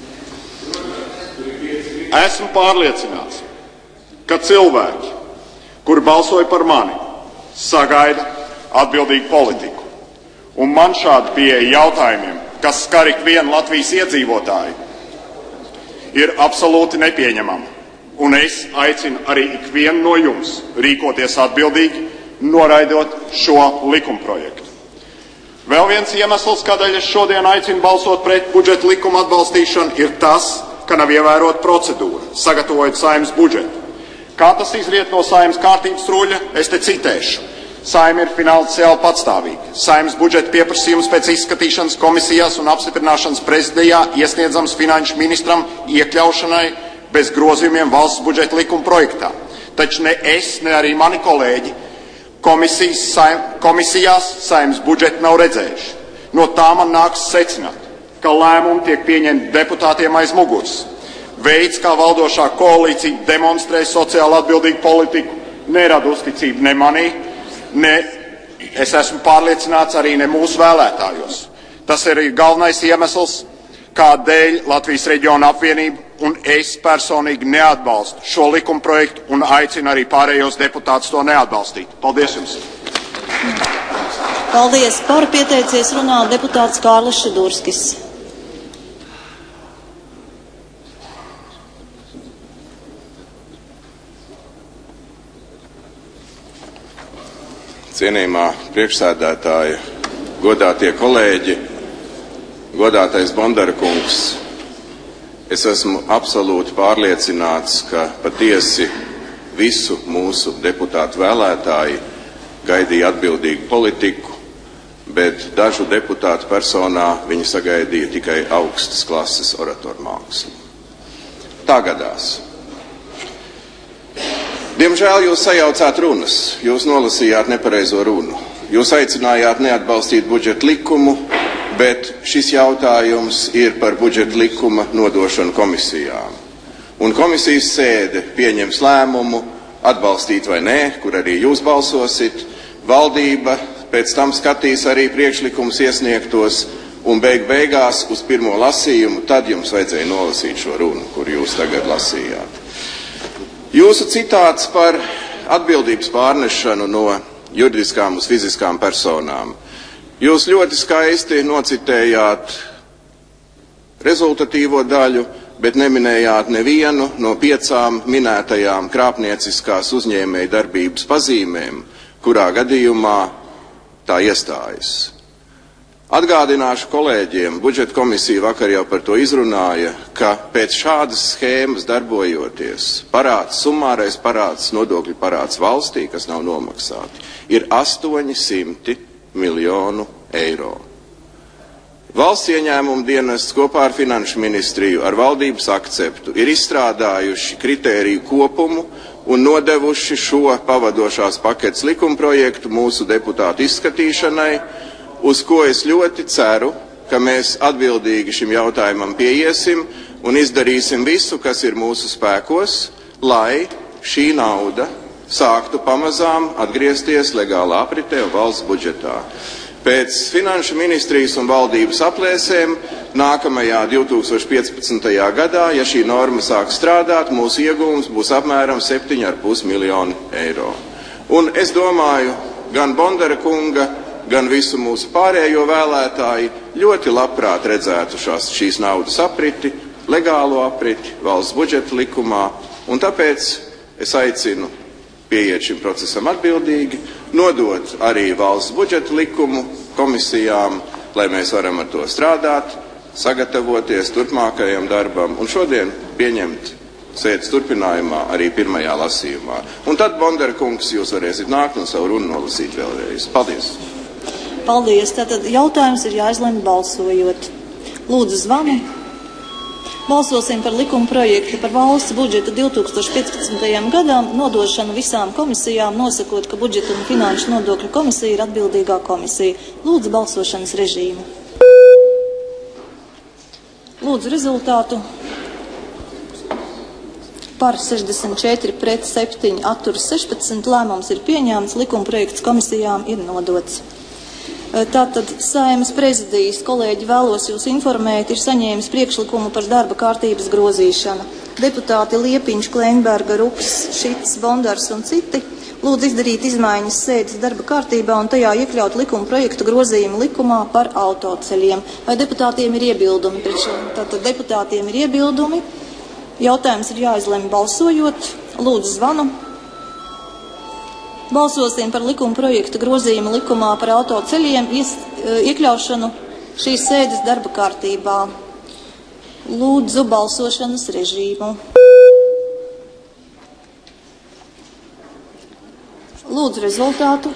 Esmu pārliecināts, ka cilvēki, kuri balsoja par mani, sagaida atbildīgu politiku. Un man šāda pieeja jautājumiem, kas skar ikvienu Latvijas iedzīvotāju, ir absolūti nepieņemama. Un es aicinu arī ikvienu no jums rīkoties atbildīgi, noraidot šo likumprojektu. Vēl viens iemesls, kādēļ es šodien aicinu balsot pret budžeta likumu atbalstīšanu, ir tas, ka nav ievērota procedūra, sagatavojot Saeimas budžetu. Kā tas izriet no Saeimas kārtības ruļa, es te citēšu. Saeima ir finansiāli patstāvīga. Saeimas budžeta pieprasījums pēc izskatīšanas komisijās un apstiprināšanas prezidijā iesniedzams finanšu ministram iekļaušanai bez grozījumiem valsts budžeta likuma projektā. Taču ne es, ne arī mani kolēģi komisijas, saim, komisijās Saeimas budžetu nav redzējuši. No tā man nāks secināt, ka lēmumi tiek pieņemti deputātiem aiz muguras. Veids, kā valdošā koalīcija demonstrē sociāli atbildīgu politiku, nerada uzticību ne manī, ne, es esmu pārliecināts, arī ne mūsu vēlētājos. Tas ir galvenais iemesls, kādēļ Latvijas reģiona apvienība un es personīgi neatbalstu šo likumprojektu un aicinu arī pārējos deputātus to neatbalstīt. Paldies jums! Paldies! Par pieteicies runā deputāts Kārlis Šadurskis. Cienījumā priekšsēdētāja, godātie kolēģi, godātais Bondara kungs, es esmu absolūti pārliecināts, ka patiesi visu mūsu deputātu vēlētāji gaidīja atbildīgu politiku, bet dažu deputātu personā viņi sagaidīja tikai augstas klases oratoru mākslu. Tā gadās. Diemžēl jūs sajaucāt runas, jūs nolasījāt nepareizo runu. Jūs aicinājāt neatbalstīt budžeta likumu, bet šis jautājums ir par budžeta likuma nodošanu komisijām. Un komisijas sēde pieņems lēmumu atbalstīt vai nē, kur arī jūs balsosit. Valdība pēc tam skatīs arī priekšlikums iesniegtos un beig beigās uz pirmo lasījumu, tad jums vajadzēja nolasīt šo runu, kur jūs tagad lasījāt. Jūsu citāts par atbildības pārnešanu no juridiskām uz fiziskām personām. Jūs ļoti skaisti nocitējāt rezultatīvo daļu, bet neminējāt nevienu no piecām minētajām krāpnieciskās uzņēmēju darbības pazīmēm, kurā gadījumā tā iestājas. Atgādināšu kolēģiem, budžeta komisija vakar jau par to izrunāja, ka pēc šādas schēmas darbojoties parāds, summārais parāds, nodokļu parāds valstī, kas nav nomaksāti, ir astoņi simti miljonu eiro. Valsts ieņēmuma dienests kopā ar Finanšu ministriju ar valdības akceptu ir izstrādājuši kritēriju kopumu un nodevuši šo pavadošās paketes likumprojektu mūsu deputātu izskatīšanai, uz ko es ļoti ceru, ka mēs atbildīgi šim jautājumam pieiesim un izdarīsim visu, kas ir mūsu spēkos, lai šī nauda sāktu pamazām atgriezties legālā apritē valsts budžetā. Pēc Finanšu ministrijas un valdības aplēsēm nākamajā divi tūkstoši piecpadsmitajā gadā, ja šī norma sāk strādāt, mūsu ieguvums būs apmēram septiņi ar pus miljoni eiro. Un es domāju, gan Bondara kunga, gan visu mūsu pārējo vēlētāji ļoti labprāt redzētu šās, šīs naudas apriti, legālo apriti valsts budžeta likumā, un tāpēc es aicinu pieiet šim procesam atbildīgi, nodot arī valsts budžeta likumu komisijām, lai mēs varam ar to strādāt, sagatavoties turpmākajam darbam un šodien pieņemt sēdes turpinājumā arī pirmajā lasījumā. Un tad, Bondara kungs, jūs varēsiet nākt un savu runu nolasīt vēlreiz. Paldies! Paldies! Tātad jautājums ir jāizlemj balsojot. Lūdzu zvanu. Balsosim par likuma projektu par valsts budžetu divi tūkstoši piecpadsmitajam gadam, nodošanu visām komisijām, nosakot, ka budžeta un finanšu nodokļu komisija ir atbildīgā komisija. Lūdzu balsošanas režīmu. Lūdzu rezultātu. Par sešdesmit četri pret septiņi atturas sešpadsmit, lēmums ir pieņēmts, likuma projekts komisijām ir nodots. Tātad Saeimas prezidijas kolēģi vēlos jūs informēt, ir saņēmis priekšlikumu par darba kārtības grozīšanu. Deputāti Liepiņš, Kleinberga, Ruks, Šits, Bondars un citi lūdzu izdarīt izmaiņas sēdes darba kārtībā un tajā iekļaut likuma projektu grozījumu likumā par autoceļiem. Vai deputātiem ir iebildumi pret šo? Tātad deputātiem ir iebildumi. Jautājums ir jāizlemj balsojot. Lūdzu zvanu. Balsosim par likuma projektu grozījumu likumā par autoceļiem iekļaušanu šīs sēdes darba kārtībā. Lūdzu balsošanas režīmu. Lūdzu rezultātu.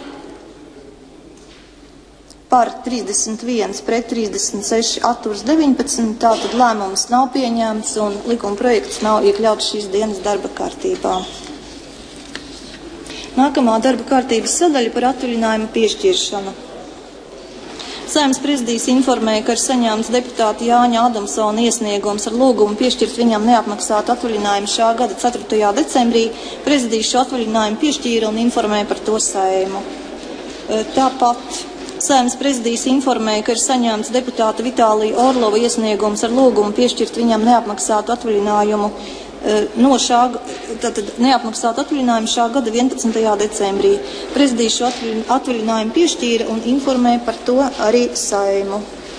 Par trīsdesmit viens pret trīsdesmit seši atturas deviņpadsmit, tātad lēmums nav pieņemts un likuma projekts nav iekļauts šīs dienas darba kārtībā. Nākamā darba kārtības sadaļa par atvaļinājumu piešķiršanu. Saeimas prezidijas informēja, ka ir saņēmts deputāta Jāņa Adamsona iesniegums ar lūgumu piešķirt viņam neapmaksātu atvaļinājumu šā gada ceturtajā decembrī. Prezidija šo atvaļinājumu piešķīra un informēja par to Saeimu. Tāpat Saeimas prezidijas informēja, ka ir saņēmts deputāta Vitālija Orlova iesniegums ar lūgumu piešķirt viņam neapmaksātu atvaļinājumu no šā, tātad neapmaksāt atvaļinājumu šā gada vienpadsmitajā decembrī. Prezidija šo atvaļinājumu piešķīra un informē par to arī Saimu.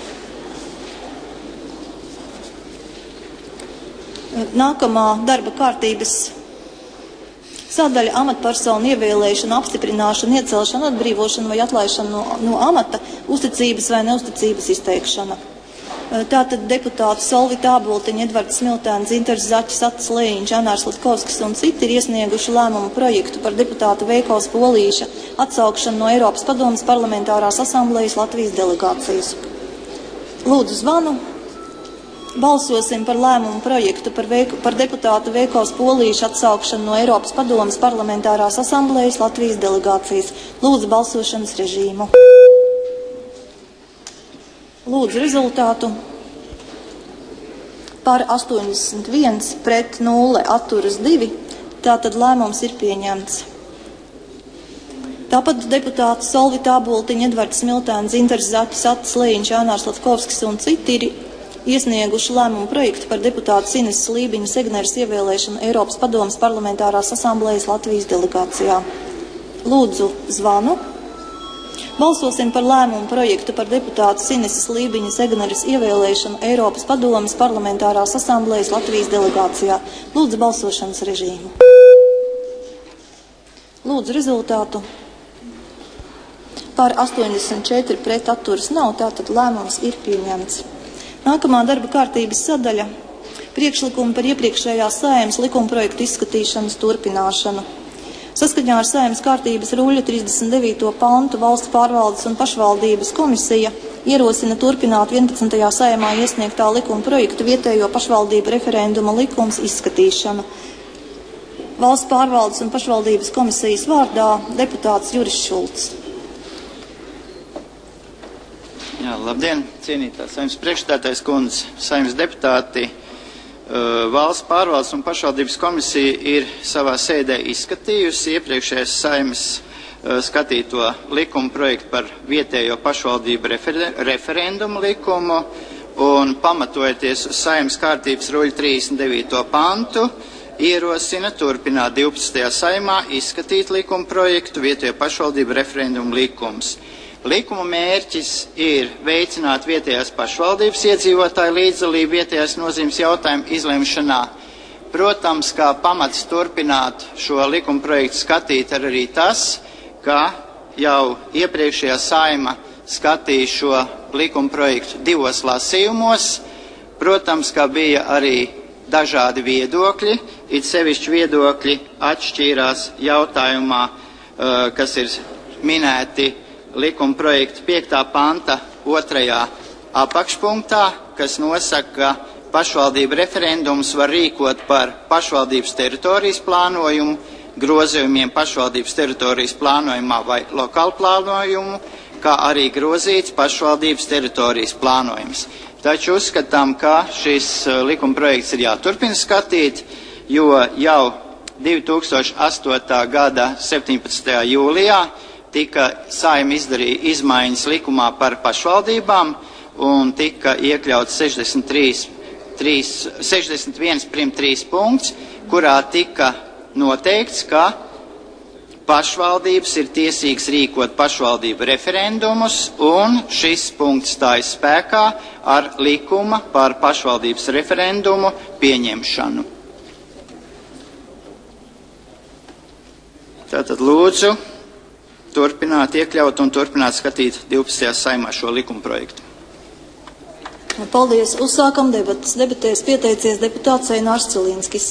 Nākamā darba kārtības sadaļa amatpersonu ievēlēšana, apstiprināšana, iecelšana, atbrīvošana vai atlaišana no, no amata, uzticības vai neuzticības izteikšana. Tātad deputāti Solvita Āboltiņa, Edvards Smiltēns, Dzintars Zaķis, Atis Lejiņš, Anārs Latkovskis un citi ir iesnieguši lēmumu projektu par deputāta Veikals Polīša atsaukšanu no Eiropas padomes parlamentārās asamblejas Latvijas delegācijas. Lūdzu zvanu. Balsosim par lēmumu projektu par, veik, par deputāta Veikals Polīša atsaukšanu no Eiropas padomes parlamentārās asamblejas Latvijas delegācijas. Lūdzu balsošanas režīmu. Lūdzu rezultātu. Par astoņdesmit viens pret nulle atturas divi, tātad lēmums ir pieņemts. Tāpat deputāti Solvita Āboltiņa, Edvards Smiltēns, Dzintars Zaķis, Atis Lejiņš, Anārs Latkovskis un citi ir iesnieguši lēmumu projektu par deputātu Ineses Lībiņas Egneres ievēlēšanu Eiropas padomes parlamentārās asamblejas Latvijas delegācijā. Lūdzu zvanu. Balsosim par lēmumu projektu par deputātu Sineses Lībiņas Egneres ievēlēšanu Eiropas padomes parlamentārās asamblējas Latvijas delegācijā. Lūdzu balsošanas režīmu. Lūdzu rezultātu. Par astoņdesmit četri pret atturas nav, tātad lēmums ir pieņemts. Nākamā darba kārtības sadaļa – priekšlikumi par iepriekšējās Saeimas likumprojektu izskatīšanas turpināšanu. Saskaņā ar Saeimas kārtības ruļļa trīsdesmit devīto pantu Valsts pārvaldes un pašvaldības komisija ierosina turpināt vienpadsmitajā Saeimā iesniegtā likuma projekta vietējo pašvaldību referenduma likums izskatīšanu. Valsts pārvaldes un pašvaldības komisijas vārdā deputāts Juris Šulcs. Jā, labdien, cienītā Saeimas priekšstādātājs kundze, Saeimas deputāti. Valsts pārvaldes un pašvaldības komisija ir savā sēdē izskatījusi iepriekšējās Saeimas skatīto likuma projektu par vietējo pašvaldību refer referendumu likumu un pamatojoties uz Saeimas kārtības ruļļa trīsdesmit devīto pantu, ierosina turpināt divpadsmitajā Saeimā izskatīt likuma projektu vietējo pašvaldību referendumu likums. Likuma mērķis ir veicināt vietējās pašvaldības iedzīvotāju līdzdalību vietējās nozīmes jautājumu izlemšanā. Protams, kā pamats turpināt šo likuma projektu skatīt ir arī tas, ka jau iepriekšējā Saeima skatīja šo likuma projektu divos lasījumos. Protams, ka bija arī dažādi viedokļi, it sevišķi viedokļi atšķīrās jautājumā, kas ir minēti likuma projekta piektā panta otrajā apakšpunktā, kas nosaka, ka pašvaldību referendums var rīkot par pašvaldības teritorijas plānojumu, grozījumiem pašvaldības teritorijas plānojumā vai lokālu plānojumu, kā arī grozīts pašvaldības teritorijas plānojums. Taču uzskatām, ka šis likuma projekts ir jāturpina skatīt, jo jau divi tūkstoši astotā gada septiņpadsmitajā jūlijā tika Saeima izdarīja izmaiņas likumā par pašvaldībām un tika iekļauts sešdesmit viens prim trīs punkts, kurā tika noteikts, ka pašvaldības ir tiesīgas rīkot pašvaldību referendumus, un šis punkts stājas spēkā ar likuma par pašvaldības referendumu pieņemšanu. Tātad lūdzu turpināt iekļaut un turpināt skatīt divpadsmitajā Saeimā šo likuma projektu. Paldies. Uzsākam debatas. Debatēs pieteicies deputāts Einārs Cilīnskis.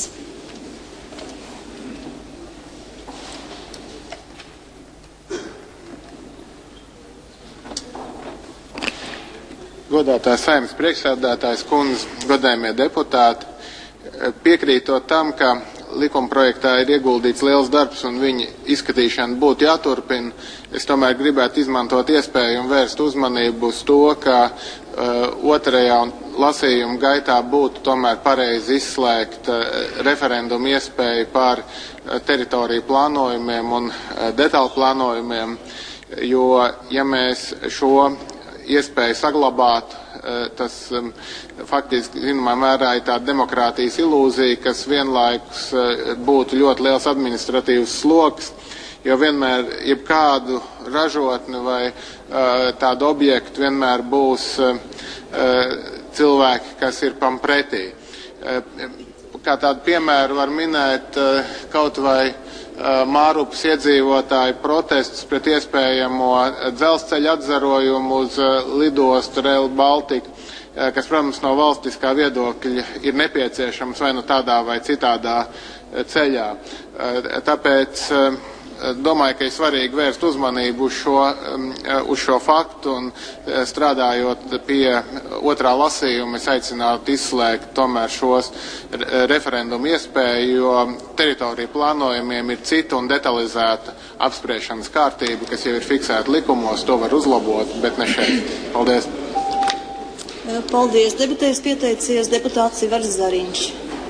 Godātā Saeimas priekšsēdētājs kundze, godājumie deputāti, piekrītot tam, ka likuma projektā ir ieguldīts liels darbs un viņa izskatīšana būtu jāturpina, es tomēr gribētu izmantot iespēju un vērst uzmanību uz to, ka uh, otrajā lasījuma gaitā būtu tomēr pareizi izslēgt uh, referendumu iespēju par uh, teritoriju plānojumiem un uh, detālu plānojumiem, jo ja mēs šo iespēju saglabātu, tas um, faktiski, zināmā mērā, ir tāda demokrātijas ilūzija, kas vienlaikus uh, būtu ļoti liels administratīvs sloks, jo vienmēr jebkādu ražotni vai uh, tādu objektu vienmēr būs uh, cilvēki, kas ir pam pretī. Uh, kā tādu piemēru var minēt uh, kaut vai Mārupas iedzīvotāju protestus pret iespējamo dzelzceļa atzarojumu uz lidostu Rail Baltica, kas, protams, no valstiskā viedokļa ir nepieciešams vai nu tādā vai citādā ceļā. Tāpēc domāju, ka ir svarīgi vērst uzmanību uz šo, uz šo faktu un strādājot pie otrā lasījuma, es aicinātu izslēgt tomēr šos referendumu iespēju, jo teritoriju plānojumiem ir cita un detalizēta apspriešanas kārtība, kas jau ir fiksēta likumos, to var uzlabot, bet ne šeit. Paldies. Paldies. Debatēs pieteicies deputāts Ivars Zariņš.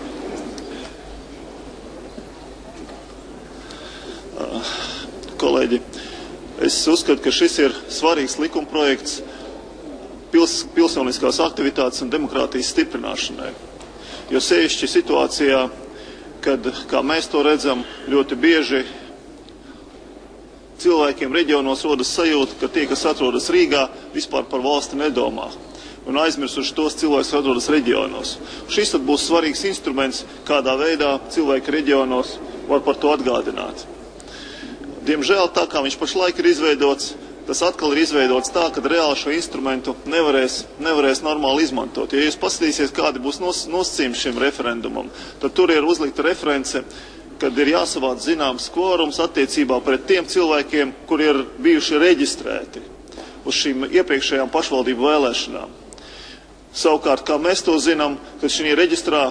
Kolēģi, es uzskatu, ka šis ir svarīgs likumprojekts pils, pilsoniskās aktivitātes un demokrātijas stiprināšanai. Jo sevišķi situācijā, kad, kā mēs to redzam, ļoti bieži cilvēkiem reģionos rodas sajūta, ka tie, kas atrodas Rīgā, vispār par valsti nedomā un aizmirsuši tos cilvēkus, kas atrodas reģionos. Šis tad būs svarīgs instruments, kādā veidā cilvēki reģionos var par to atgādināt. Diemžēl tā, kā viņš pašlaik ir izveidots, tas atkal ir izveidots tā, ka reāli šo instrumentu nevarēs, nevarēs normāli izmantot. Ja jūs paskatīsies, kādi būs nos, nosacījumi šim referendumam, tad tur ir uzlikta reference, kad ir jāsavāc zināms kvorums attiecībā pret tiem cilvēkiem, kuri ir bijuši reģistrēti uz šīm iepriekšējām pašvaldību vēlēšanām. Savukārt, kā mēs to zinām, tad šī reģistrā,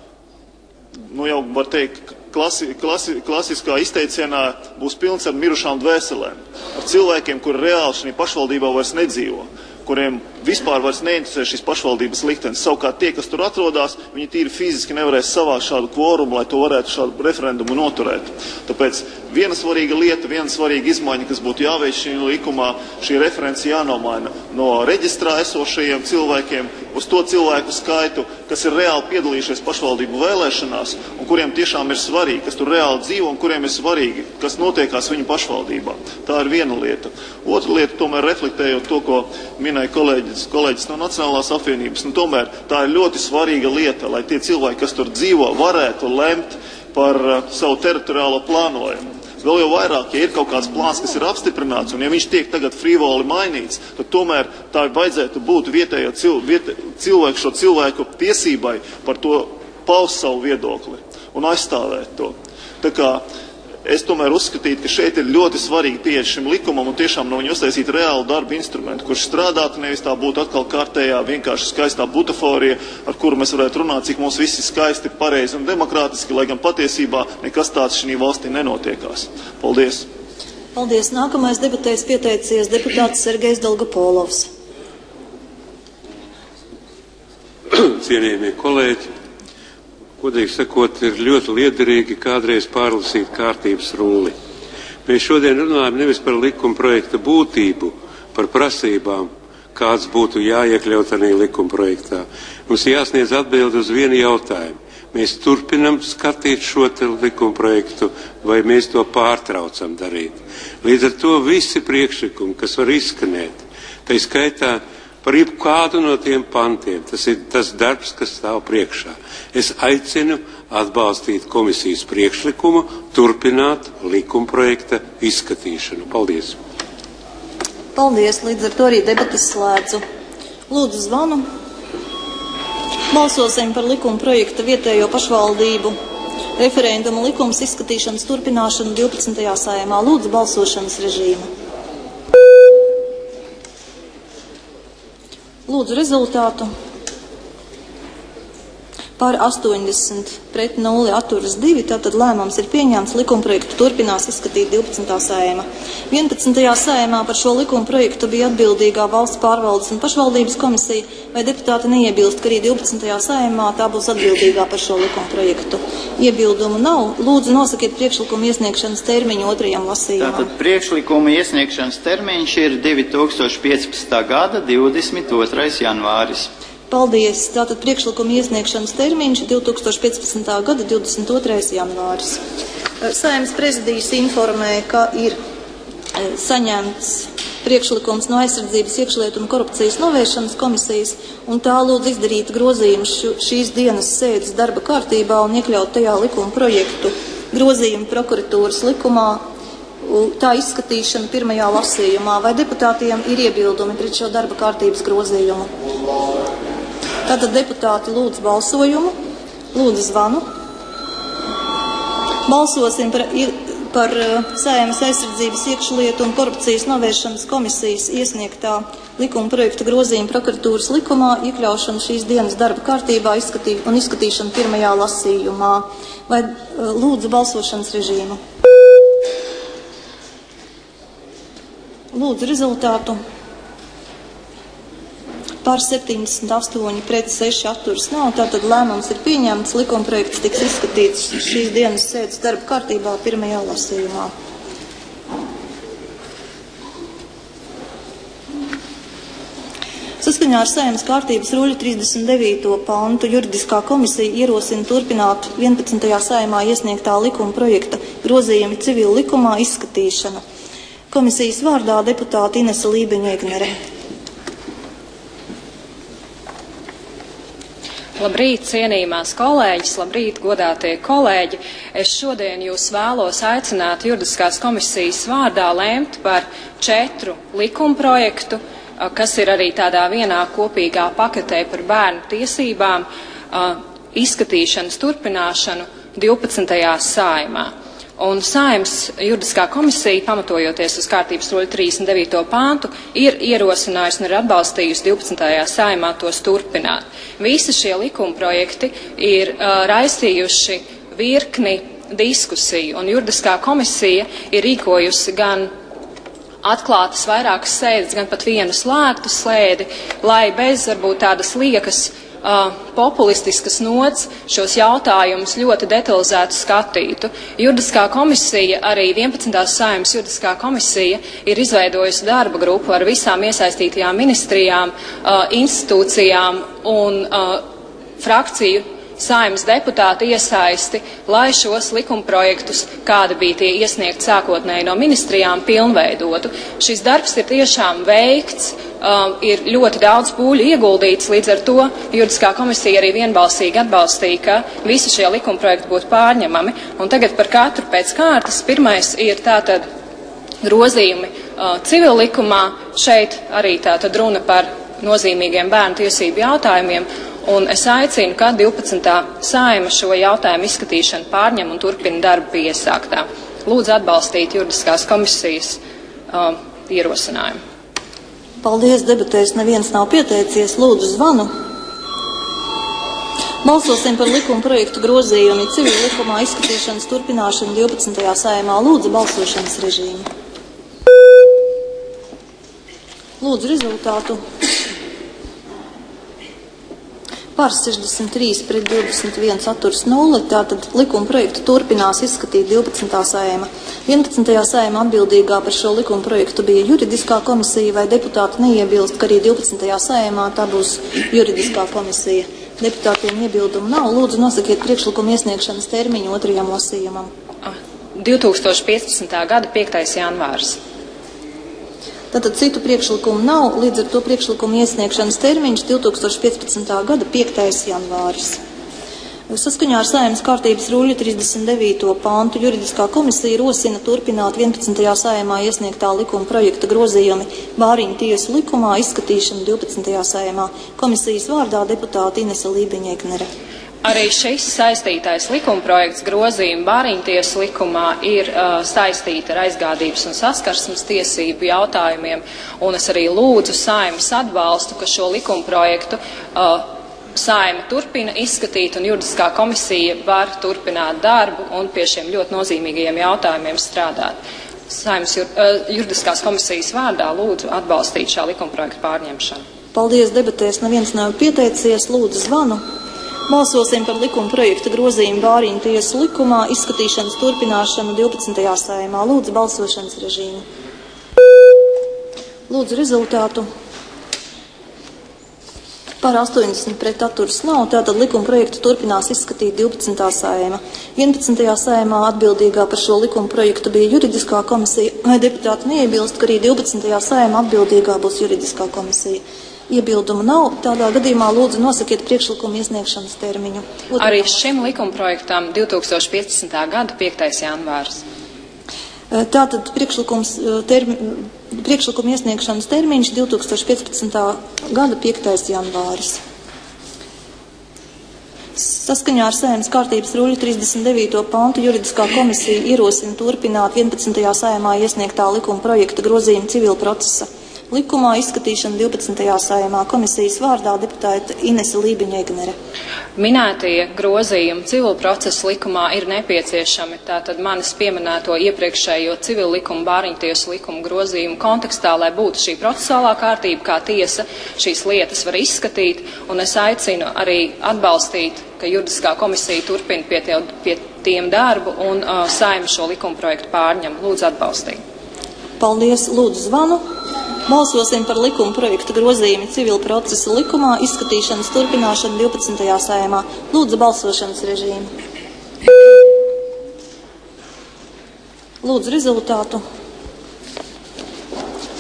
nu jau var teikt, klasi, klasi, klasiskā izteicienā būs pilns ar mirušām dvēselēm, ar cilvēkiem, kuri reāli šī pašvaldībā vairs nedzīvo, kuriem vispār vairs neinteresē šīs pašvaldības liktenis. Savukārt tie, kas tur atrodas, viņi tīri fiziski nevarēs savākt šādu kvorumu, lai to varētu šādu referendumu noturēt. Tāpēc viena svarīga lieta, viena svarīga izmaiņa, kas būtu jāveic šī likumā, šī referenci jānomaina no reģistrā esošajiem cilvēkiem uz to cilvēku skaitu, kas ir reāli piedalījušies pašvaldību vēlēšanās un kuriem tiešām ir svarīgi, kas tur reāli dzīvo un kuriem ir svarīgi, kas notiekās viņu pašvaldībā. Tā ir viena lieta. Otra lieta, tomēr reflektējot to, ko minēja kolēģis, kolēģis no Nacionālās apvienības, nu tomēr tā ir ļoti svarīga lieta, lai tie cilvēki, kas tur dzīvo, varētu lemt par uh, savu teritoriālo plānojumu. Vēl jau vairāk, ja ir kaut kāds plāns, kas ir apstiprināts, un ja viņš tiek tagad frivoli mainīts, tad tomēr tā vajadzētu būt vietējo cil, viet, cilvēku, šo cilvēku tiesībai par to paust savu viedokli un aizstāvēt to. Tā kā es tomēr uzskatītu, ka šeit ir ļoti svarīgi pieeja šim likumam un tiešām no viņa uztaisīt reālu darbu instrumentu, kurš strādātu, nevis tā būtu atkal kārtējā vienkārši skaistā butaforija, ar kuru mēs varētu runāt, cik mums visi skaisti, pareizi un demokrātiski, lai gan patiesībā nekas tāds šī valstī nenotiekās. Paldies! Paldies! Nākamais debatēs pieteicies deputāts Sergejs Dolgopolovs. Cienījamie kolēģi, godīgi sakot, ir ļoti liederīgi kādreiz pārlasīt kārtības rulli. Mēs šodien runājam nevis par likuma projekta būtību, par prasībām, kāds būtu jāiekļaut arī likuma projektā. Mums jāsniedz atbildi uz vienu jautājumu. Mēs turpinam skatīt šo likuma projektu, vai mēs to pārtraucam darīt. Līdz ar to visi priekšlikumi, kas var izskanēt, tai skaitā par jebkādu no tiem pantiem. Tas ir tas darbs, kas stāv priekšā. Es aicinu atbalstīt komisijas priekšlikumu, turpināt likuma projekta izskatīšanu. Paldies! Paldies! Līdz ar to arī debatas slēdzu. Lūdzu zvanu. Balsosim par likuma projekta vietējo pašvaldību referendumu likums izskatīšanas turpināšanu divpadsmitajā saeimā. Lūdzu balsošanas režīmu. Lūdzu rezultātu. Par astoņdesmit pret nulli atturas divi, tātad lēmums ir pieņemts, likumprojektu turpinās izskatīt divpadsmitā saeima. vienpadsmitajā saeimā par šo likumprojektu bija atbildīgā valsts pārvaldes un pašvaldības komisija, vai deputāti neiebilst, ka arī divpadsmitajā saeimā tā būs atbildīgā par šo likumprojektu. Iebildumu nav. Lūdzu nosakiet priekšlikumu iesniegšanas termiņu otrajam lasījumam. Tātad priekšlikumu iesniegšanas termiņš ir divi tūkstoši piecpadsmitā gada divdesmit otrais janvāris. Paldies. Tātad priekšlikuma iesniegšanas termiņš divi tūkstoši piecpadsmitā gada divdesmit otrais janvāris. Saeimas prezidijs informē, ka ir saņemts priekšlikums no Aizsardzības, iekšlietu un korupcijas novēršanas komisijas, un tā lūdz izdarīt grozījumus šīs dienas sēdes darba kārtībā un iekļaut tajā likuma projektu grozījumu prokuratūras likumā, tā izskatīšana pirmajā lasījumā. Vai deputātiem ir iebildumi pret šo darba kārtības grozījumu? Tātad deputāti lūdz balsojumu, lūdzu zvanu. Balsosim par, par Saeimas Aizsardzības, iekšlietu un korupcijas novēršanas komisijas iesniegtā likuma projekta grozījuma prokuratūras likumā, iekļaušanu šīs dienas darba kārtībā izskatī, un izskatīšanu pirmajā lasījumā. Vai lūdzu balsošanas režīmu? Lūdzu rezultātu. Par septiņdesmit astoņi pret seši atturas nav, tātad lēmums ir pieņemts, likumprojekts tiks izskatīts šīs dienas sēdes darba kārtībā pirmajā lasījumā. Saskaņā ar Saeimas kārtības ruļu trīsdesmit devīto pantu juridiskā komisija ierosina turpināt vienpadsmitajā saeimā iesniegtā likuma projekta grozījumi civila likumā izskatīšanu. Komisijas vārdā deputāte Inese Lībeņa-Egnere. Labrīt, cienījumās kolēģis, labrīt, godātie kolēģi. Es šodien jūs vēlos aicināt juridiskās komisijas vārdā lēmt par četru likumprojektu, kas ir arī tādā vienā kopīgā paketē par bērnu tiesībām, izskatīšanas turpināšanu divpadsmitajā Saeimā. Un Saeimas juridiskā komisija, pamatojoties uz kārtības roļu trīsdesmit devīto pāntu, ir ierosinājusi un ir atbalstījusi divpadsmitajā Saeimā tos turpināt. Visi šie likumprojekti ir uh, raisījuši virkni diskusiju, un juridiskā komisija ir rīkojusi gan atklātas vairākas sēdes, gan pat vienu slēgtu slēdi, lai bez varbūt tādas liekas Uh, populistiskas nots šos jautājumus ļoti detalizēti skatītu. Juridiskā komisija, arī vienpadsmitās Saeimas juridiskā komisija, ir izveidojusi darba grupu ar visām iesaistītajām ministrijām, uh, institūcijām un uh, frakciju Saeimas deputāti iesaisti, lai šos likumprojektus, kādi bija tie iesniegt sākotnēji no ministrijām, pilnveidotu. Šis darbs ir tiešām veikts, um, ir ļoti daudz pūļu ieguldīts, līdz ar to juridiskā komisija arī vienbalsīgi atbalstīja, ka visi šie likumprojekti būtu pārņemami. Un tagad par katru pēc kārtas. Pirmais ir tātad grozījumi uh, civil likumā, šeit arī tātad runa par nozīmīgiem bērnu tiesību jautājumiem. Un es aicinu, ka divpadsmitā Saeima šo jautājumu izskatīšanu pārņem un turpina darbu pie iesāktā. Lūdzu atbalstīt juridiskās komisijas um, ierosinājumu. Paldies, debatēs neviens nav pieteicies. Lūdzu zvanu. Balsosim par likuma projektu grozījumu civil likumā izskatīšanas turpināšanu divpadsmitajā Saeimā. Lūdzu balsošanas režīmu. Lūdzu rezultātu. Par sešdesmit trīs pret divdesmit viens atturs nulle, tātad likuma projektu turpinās izskatīt divpadsmitā Saeima. vienpadsmitajā Saeima atbildīgā par šo likuma projektu bija juridiskā komisija, vai deputāti neiebilst, ka arī divpadsmitajā Saeimā tā būs juridiskā komisija. Deputātiem iebildumu nav. Lūdzu nosakiet priekšlikumu iesniegšanas termiņu otrajam lasījumam. divtūkstoš piecpadsmitā gada piektais janvārs. Tātad citu priekšlikumu nav, līdz ar to priekšlikumu iesniegšanas termiņš divtūkstoš piecpadsmitā gada piektais janvāris. Saskaņā ar Saeimas kārtības rulju trīsdesmit devīto pāntu juridiskā komisija rosina turpināt vienpadsmitajā Saeimā iesniegtā likuma projekta grozījumi Bāriņu tiesu likumā izskatīšanu divpadsmitajā Saeimā. Komisijas vārdā deputāte Inese Lībeņa-Egnere. Arī šis saistītais likumprojekts grozījuma Bāriņtiesu likumā ir uh, saistīta ar aizgādības un saskarsmes tiesību jautājumiem, un es arī lūdzu Saeimas atbalstu, ka šo likumprojektu uh, Saeima turpina izskatīt, un juridiskā komisija var turpināt darbu un pie šiem ļoti nozīmīgajiem jautājumiem strādāt. Saeimas jur, uh, juridiskās komisijas vārdā lūdzu atbalstīt šā likumprojekta pārņemšanu. Paldies, debatēs neviens nav pieteicies, lūdzu zvanu. Balsosim par likuma projekta grozījumu Bāriņu tiesu likumā izskatīšanas turpināšanu divpadsmitajā Saeimā. Lūdzu balsošanas režīmu. Lūdzu rezultātu. Par astoņdesmit pret atturs nav, tātad likuma projektu turpinās izskatīt divpadsmitā Saeima. vienpadsmitajā Saeimā atbildīgā par šo likuma projektu bija juridiskā komisija, vai deputāti neiebilst, ka arī divpadsmitajā Saeimā atbildīgā būs juridiskā komisija. Iebildumu nav, tādā gadījumā lūdzu nosakiet priekšlikumu iesniegšanas termiņu. Otrā. Arī šim likumprojektam divtūkstoš piecpadsmitā gada piektais janvārs. Tātad priekšlikums termi, priekšlikuma iesniegšanas termiņš divtūkstoš piecpadsmitā gada piektais janvāris. Saskaņā ar Saeimas kārtības rulju trīsdesmit devīto pantu juridiskā komisija ierosina turpināt vienpadsmitajā Saeimā iesniegtā likuma projekta grozījuma civil procesa likumā izskatīšana divpadsmitajā Saeimā. Komisijas vārdā deputāte Inese Lībeņa-Egnere. Minētie grozījumi civil procesa likumā ir nepieciešami, tātad manis pieminēto iepriekšējo civil likumu Bāriņtiesu likumu grozījumu kontekstā, lai būtu šī procesuālā kārtība, kā tiesa šīs lietas var izskatīt, un es aicinu arī atbalstīt, ka juridiskā komisija turpina pie, tie, pie tiem darbu un uh, Saeima šo likumu projektu pārņem. Lūdzu atbalstīt. Paldies, lūdzu zvanu. Balsosim par likuma projekta grozījumu civil procesa likumā izskatīšanas turpināšanu divpadsmitajā Saeimā. Lūdzu balsošanas režīmu. Lūdzu rezultātu.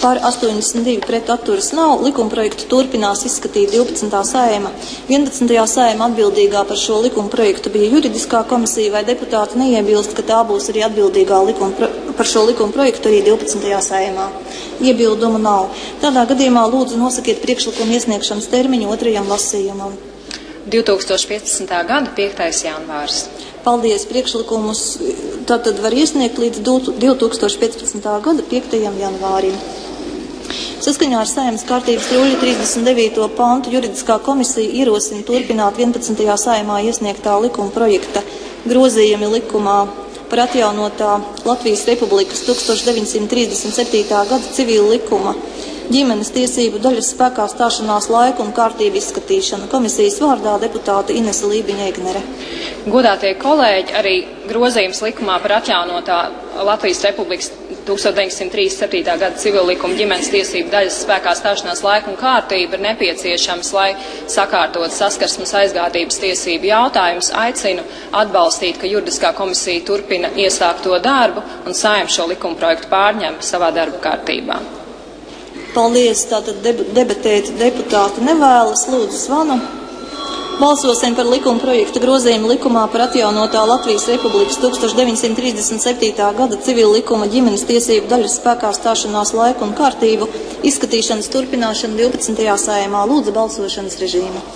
Par astoņdesmit divi pret atturas nav. Likumprojektu turpinās izskatīt divpadsmitā saeima. vienpadsmitajā saeima atbildīgā par šo likumprojektu bija juridiskā komisija, vai deputāti neiebilst, ka tā būs arī atbildīgā likuma, par šo likumprojektu arī divpadsmitajā saeimā. Iebildumu nav. Tādā gadījumā lūdzu nosakiet priekšlikumu iesniegšanas termiņu otrajam lasījumam. divi tūkstoši piecpadsmitā gada piektais janvārs. Paldies, priekšlikumus tātad var iesniegt līdz divi tūkstoši piecpadsmitā gada piektajam janvārim. Saskaņā ar Saeimas kārtības rulļa trīsdesmit devīto pantu juridiskā komisija ierosina turpināt vienpadsmitajā saeimā iesniegtā likuma projekta grozījumi likumā par atjaunotā Latvijas Republikas tūkstoš deviņsimt trīsdesmit septītā gada civila likuma ģimenes tiesību daļas spēkā stāšanās laiku un kārtību izskatīšanu. Komisijas vārdā deputāte Inese Lībiņa-Egnere. Godātie kolēģi, arī grozījums likumā par atjaunotā Latvijas Republikas tūkstoš deviņsimt trīsdesmit septītā gada civila likuma ģimenes tiesību daļas spēkā stāšanās laiku un kārtība ir nepieciešams, lai sakārtot saskarsmes aizgādības tiesību jautājumus. Aicinu atbalstīt, ka juridiskā komisija turpina iesākto darbu un Saeima šo likumprojektu pārņem savā darba kārtībā. Paldies, tātad debatēt deputāti nevēlas, lūdzu zvanu. Balsosim par likuma projekta grozījumu likumā par atjaunotā Latvijas Republikas tūkstoš deviņsimt trīsdesmit septītā gada civila likuma ģimenes tiesību daļas spēkā stāšanās laiku un kārtību izskatīšanas turpināšanu divpadsmitajā saeimā. Lūdzu balsošanas režīmu.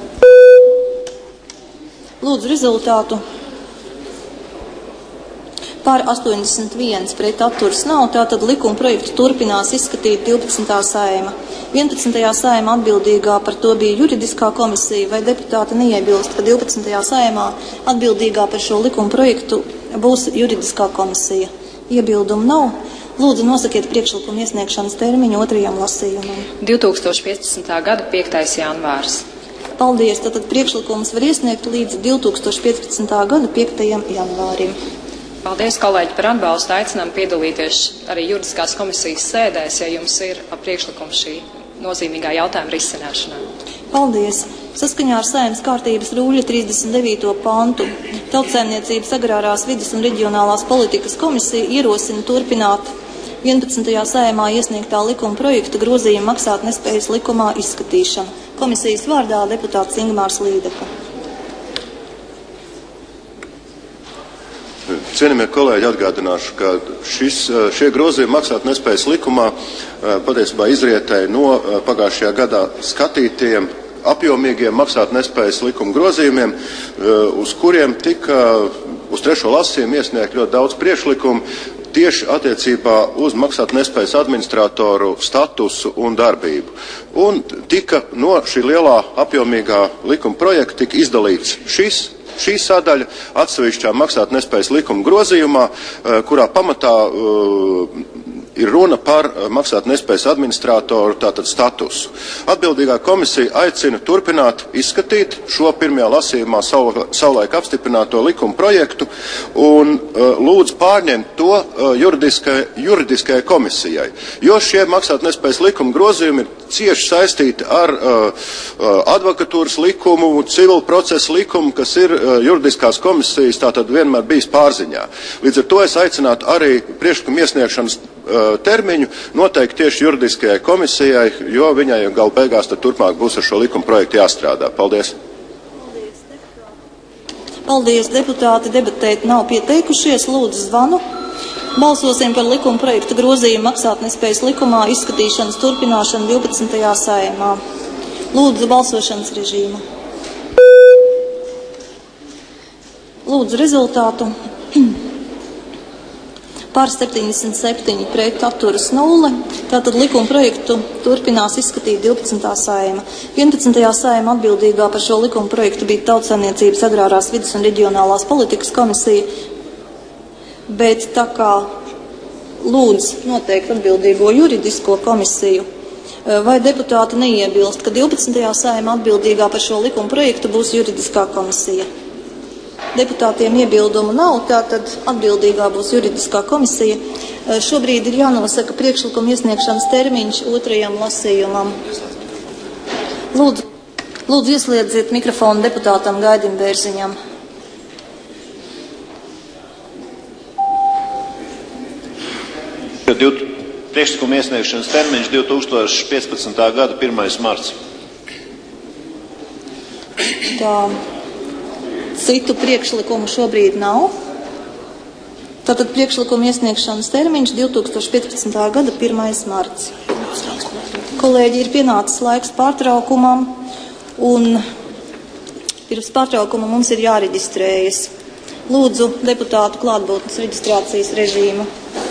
Lūdzu rezultātu. Par astoņdesmit viens pret atturas nav, tātad likuma projektu turpinās izskatīt divpadsmitā saeima. vienpadsmitajā saeima atbildīgā par to bija juridiskā komisija, vai deputāti neiebilst, ka divpadsmitajā saeimā atbildīgā par šo likuma projektu būs juridiskā komisija. Iebildumu nav. Lūdzu nosakiet priekšlikumu iesniegšanas termiņu otrajam lasījumam. divi tūkstoši piecpadsmitā gada piektais janvārs. Paldies, tātad priekšlikumus var iesniegt līdz divi tūkstoši piecpadsmitā gada piektajam janvārim. Paldies, kolēģi, par atbalstu. Aicinām piedalīties arī juridiskās komisijas sēdēs, ja jums ir priekšlikums šī nozīmīgā jautājuma risināšanā. Paldies. Saskaņā ar Saeimas kārtības rulļa trīsdesmit devīto pantu Tautsaimniecības agrārās vides un reģionālās politikas komisija ierosina turpināt vienpadsmitajā saeimā iesniegtā likuma projekta grozījuma maksātnespējas likumā izskatīšanu. Komisijas vārdā deputāts Ingmārs Līdeka. Cienījamie kolēģi, atgādināšu, ka šis, šie grozījumi maksātnespējas likumā patiesībā izrietēja no pagājušajā gadā skatītiem apjomīgiem maksātnespējas likuma grozījumiem, uz kuriem tika uz trešo lasījumu iesniegt ļoti daudz priekšlikumu tieši attiecībā uz maksātnespējas administratoru statusu un darbību. Un tika no šī lielā apjomīgā likuma projekta tika izdalīts šis Šī sadaļa atsevišķā maksātnespējas likuma grozījumā, kurā pamatā uh, ir runa par maksātnespējas administratoru tātad statusu. Atbildīgā komisija aicina turpināt izskatīt šo pirmajā lasījumā savulaik apstiprināto likuma projektu un uh, lūdzu pārņemt to uh, juridiskai, juridiskajai komisijai, jo šie maksātnespējas likuma grozījumi ir cieši saistīti ar uh, advokatūras likumu, civilu procesu likumu, kas ir uh, juridiskās komisijas tātad vienmēr bijis pārziņā. Līdz ar to es aicinātu arī priekšlikumu iesniegšanas uh, termiņu noteikti tieši juridiskajai komisijai, jo viņai gal beigās tad turpmāk būs ar šo likuma projektu jāstrādā. Paldies. Paldies, deputāti. Debatēt nav pieteikušies. Lūdzu zvanu. Balsosim par likuma projektu grozījumu maksātnespējas likumā izskatīšanas turpināšanu divpadsmitajā saeimā. Lūdzu balsošanas režīmu. Lūdzu rezultātu. Par septiņdesmit septiņi pret atturas nulle. Tātad likuma projektu turpinās izskatīt divpadsmitā saeima. vienpadsmitajā saeima atbildīgā par šo likuma projektu bija Tautsaimniecības agrārās vides un reģionālās politikas komisija, bet tā kā lūdz noteikti atbildīgo juridisko komisiju, vai deputāti neiebilst, ka divpadsmitajā saeima atbildīgā par šo likuma projektu būs juridiskā komisija? Deputātiem iebildumu nav, tātad atbildīgā būs juridiskā komisija. Šobrīd ir jānosaka priekšlikuma iesniegšanas termiņš otrajam lasījumam. Lūdzu, lūdzu ieslēdziet mikrofonu deputātam Gaidim Bērziņam. Priekšlikuma iesniegšanas termiņš divi tūkstoši piecpadsmitā gada pirmais marts. Tā citu priekšlikumu šobrīd nav. Tātad priekšlikuma iesniegšanas termiņš divi tūkstoši piecpadsmitā gada pirmais marts. Kolēģi, ir pienācis laiks pārtraukumam, un pirms pārtraukuma mums ir jāreģistrējas. Lūdzu deputātu klātbūtnes reģistrācijas režīmu.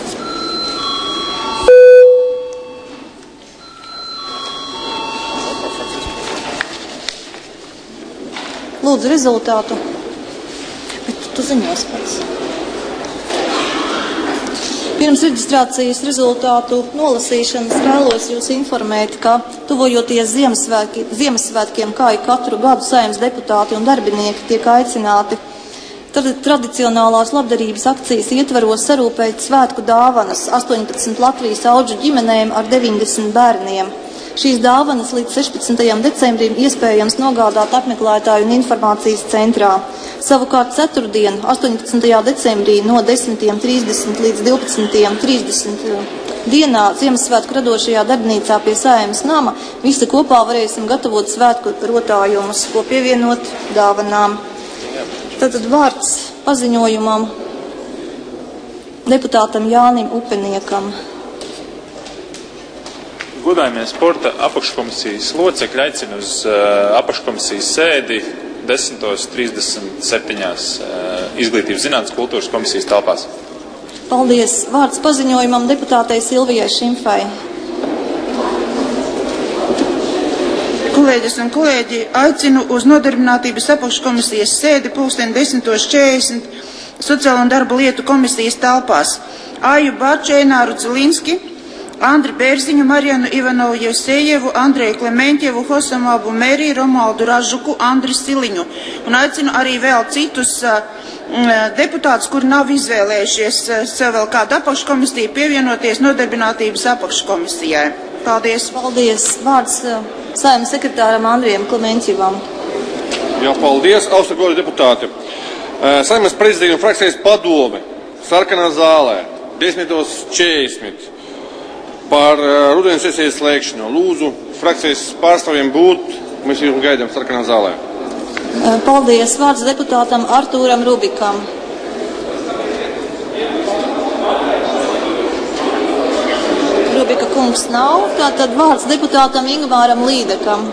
Lūdzu rezultātu. Bet tu ziņos pats. Pirms reģistrācijas rezultātu nolasīšanas vēlos jūs informēt, ka tuvojoties Ziemassvētki, Ziemassvētkiem, kā ik katru gadu Saeimas deputāti un darbinieki tiek aicināti tradicionālās labdarības akcijas ietvaros sarūpēt svētku dāvanas astoņpadsmit Latvijas audžu ģimenēm ar deviņdesmit bērniem. Šīs dāvanas līdz sešpadsmitajam decembrim iespējams nogādāt apmeklētāju un informācijas centrā. Savukārt ceturtdien, astoņpadsmitajā decembrī no desmit trīsdesmit līdz divpadsmit trīsdesmit dienā Ziemassvētku radošajā darbnīcā pie Saeimas nama visi kopā varēsim gatavot svētku rotājumus, ko pievienot dāvanām. Tātad vārds paziņojumam deputātam Jānim Upeniekam. Godājumie sporta apakškomisijas locekļi aicina uz uh, apakškomisijas sēdi desmit trīsdesmit septiņi uh, izglītības zinātnes kultūras komisijas telpās. Paldies. Vārds paziņojumam deputātei Silvijai Šimfai. Kolēģis un kolēģi, aicinu uz nodarbinātības apakškomisijas sēdi pulksten desmit četrdesmit sociālo un darba lietu komisijas telpās. Aju Bārču, Eināru Cilinski, Andri Bērziņu, Marianu Ivanovu Jevsejevu, Andreju Klementjevu, Hosamu Mērī, Romualdu Ražuku, Andri Siliņu. Un aicinu arī vēl citus uh, deputātus, kuri nav izvēlējušies uh, sev vēl kādu apakškomisiju, pievienoties nodarbinātības apakškomisijai. Paldies. Paldies. Vārds uh, Saeimas sekretāram Andrijam Klementjevam. Jā, paldies, augstākos deputāti. Uh, Saeimas prezidija un frakcijas padome sarkanā zālē desmit četrdesmit. Par uh, rudens sesijas slēgšanu. Lūdzu, frakcijas pārstāvjiem būt, mēs jums gaidām sarkanā zālē. Paldies. Vārds deputātam Artūram Rubikam. Rubika kungs nav, tātad vārds deputātam Ingmāram Līdekam.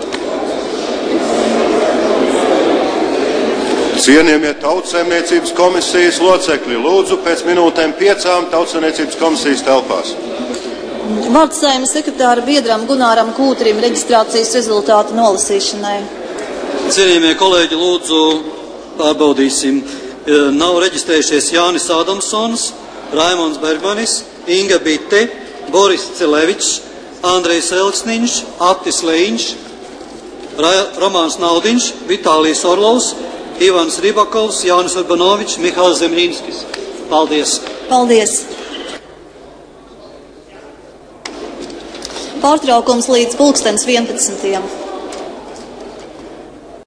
Cienījamie Tautsaimniecības komisijas locekļi, lūdzu pēc minūtēm piecām Tautsaimniecības komisijas telpās. Vārds Saeimas sekretāra biedram Gunāram Kūtrim reģistrācijas rezultātu nolasīšanai. Cienījamie kolēģi, lūdzu pārbaudīsim. Nav reģistrējušies Jānis Ādamsons, Raimonds Bergmanis, Inga Bitte, Boris Celevičs, Andrejs Elksniņš, Attis Leiņš, Romāns Naudiņš, Vitālijs Orlovs, Ivans Ribakovs, Jānis Urbanovičs, Mihāls Zemrīnskis. Paldies. Paldies. Pārtraukums līdz pulkstens vienpadsmitiem.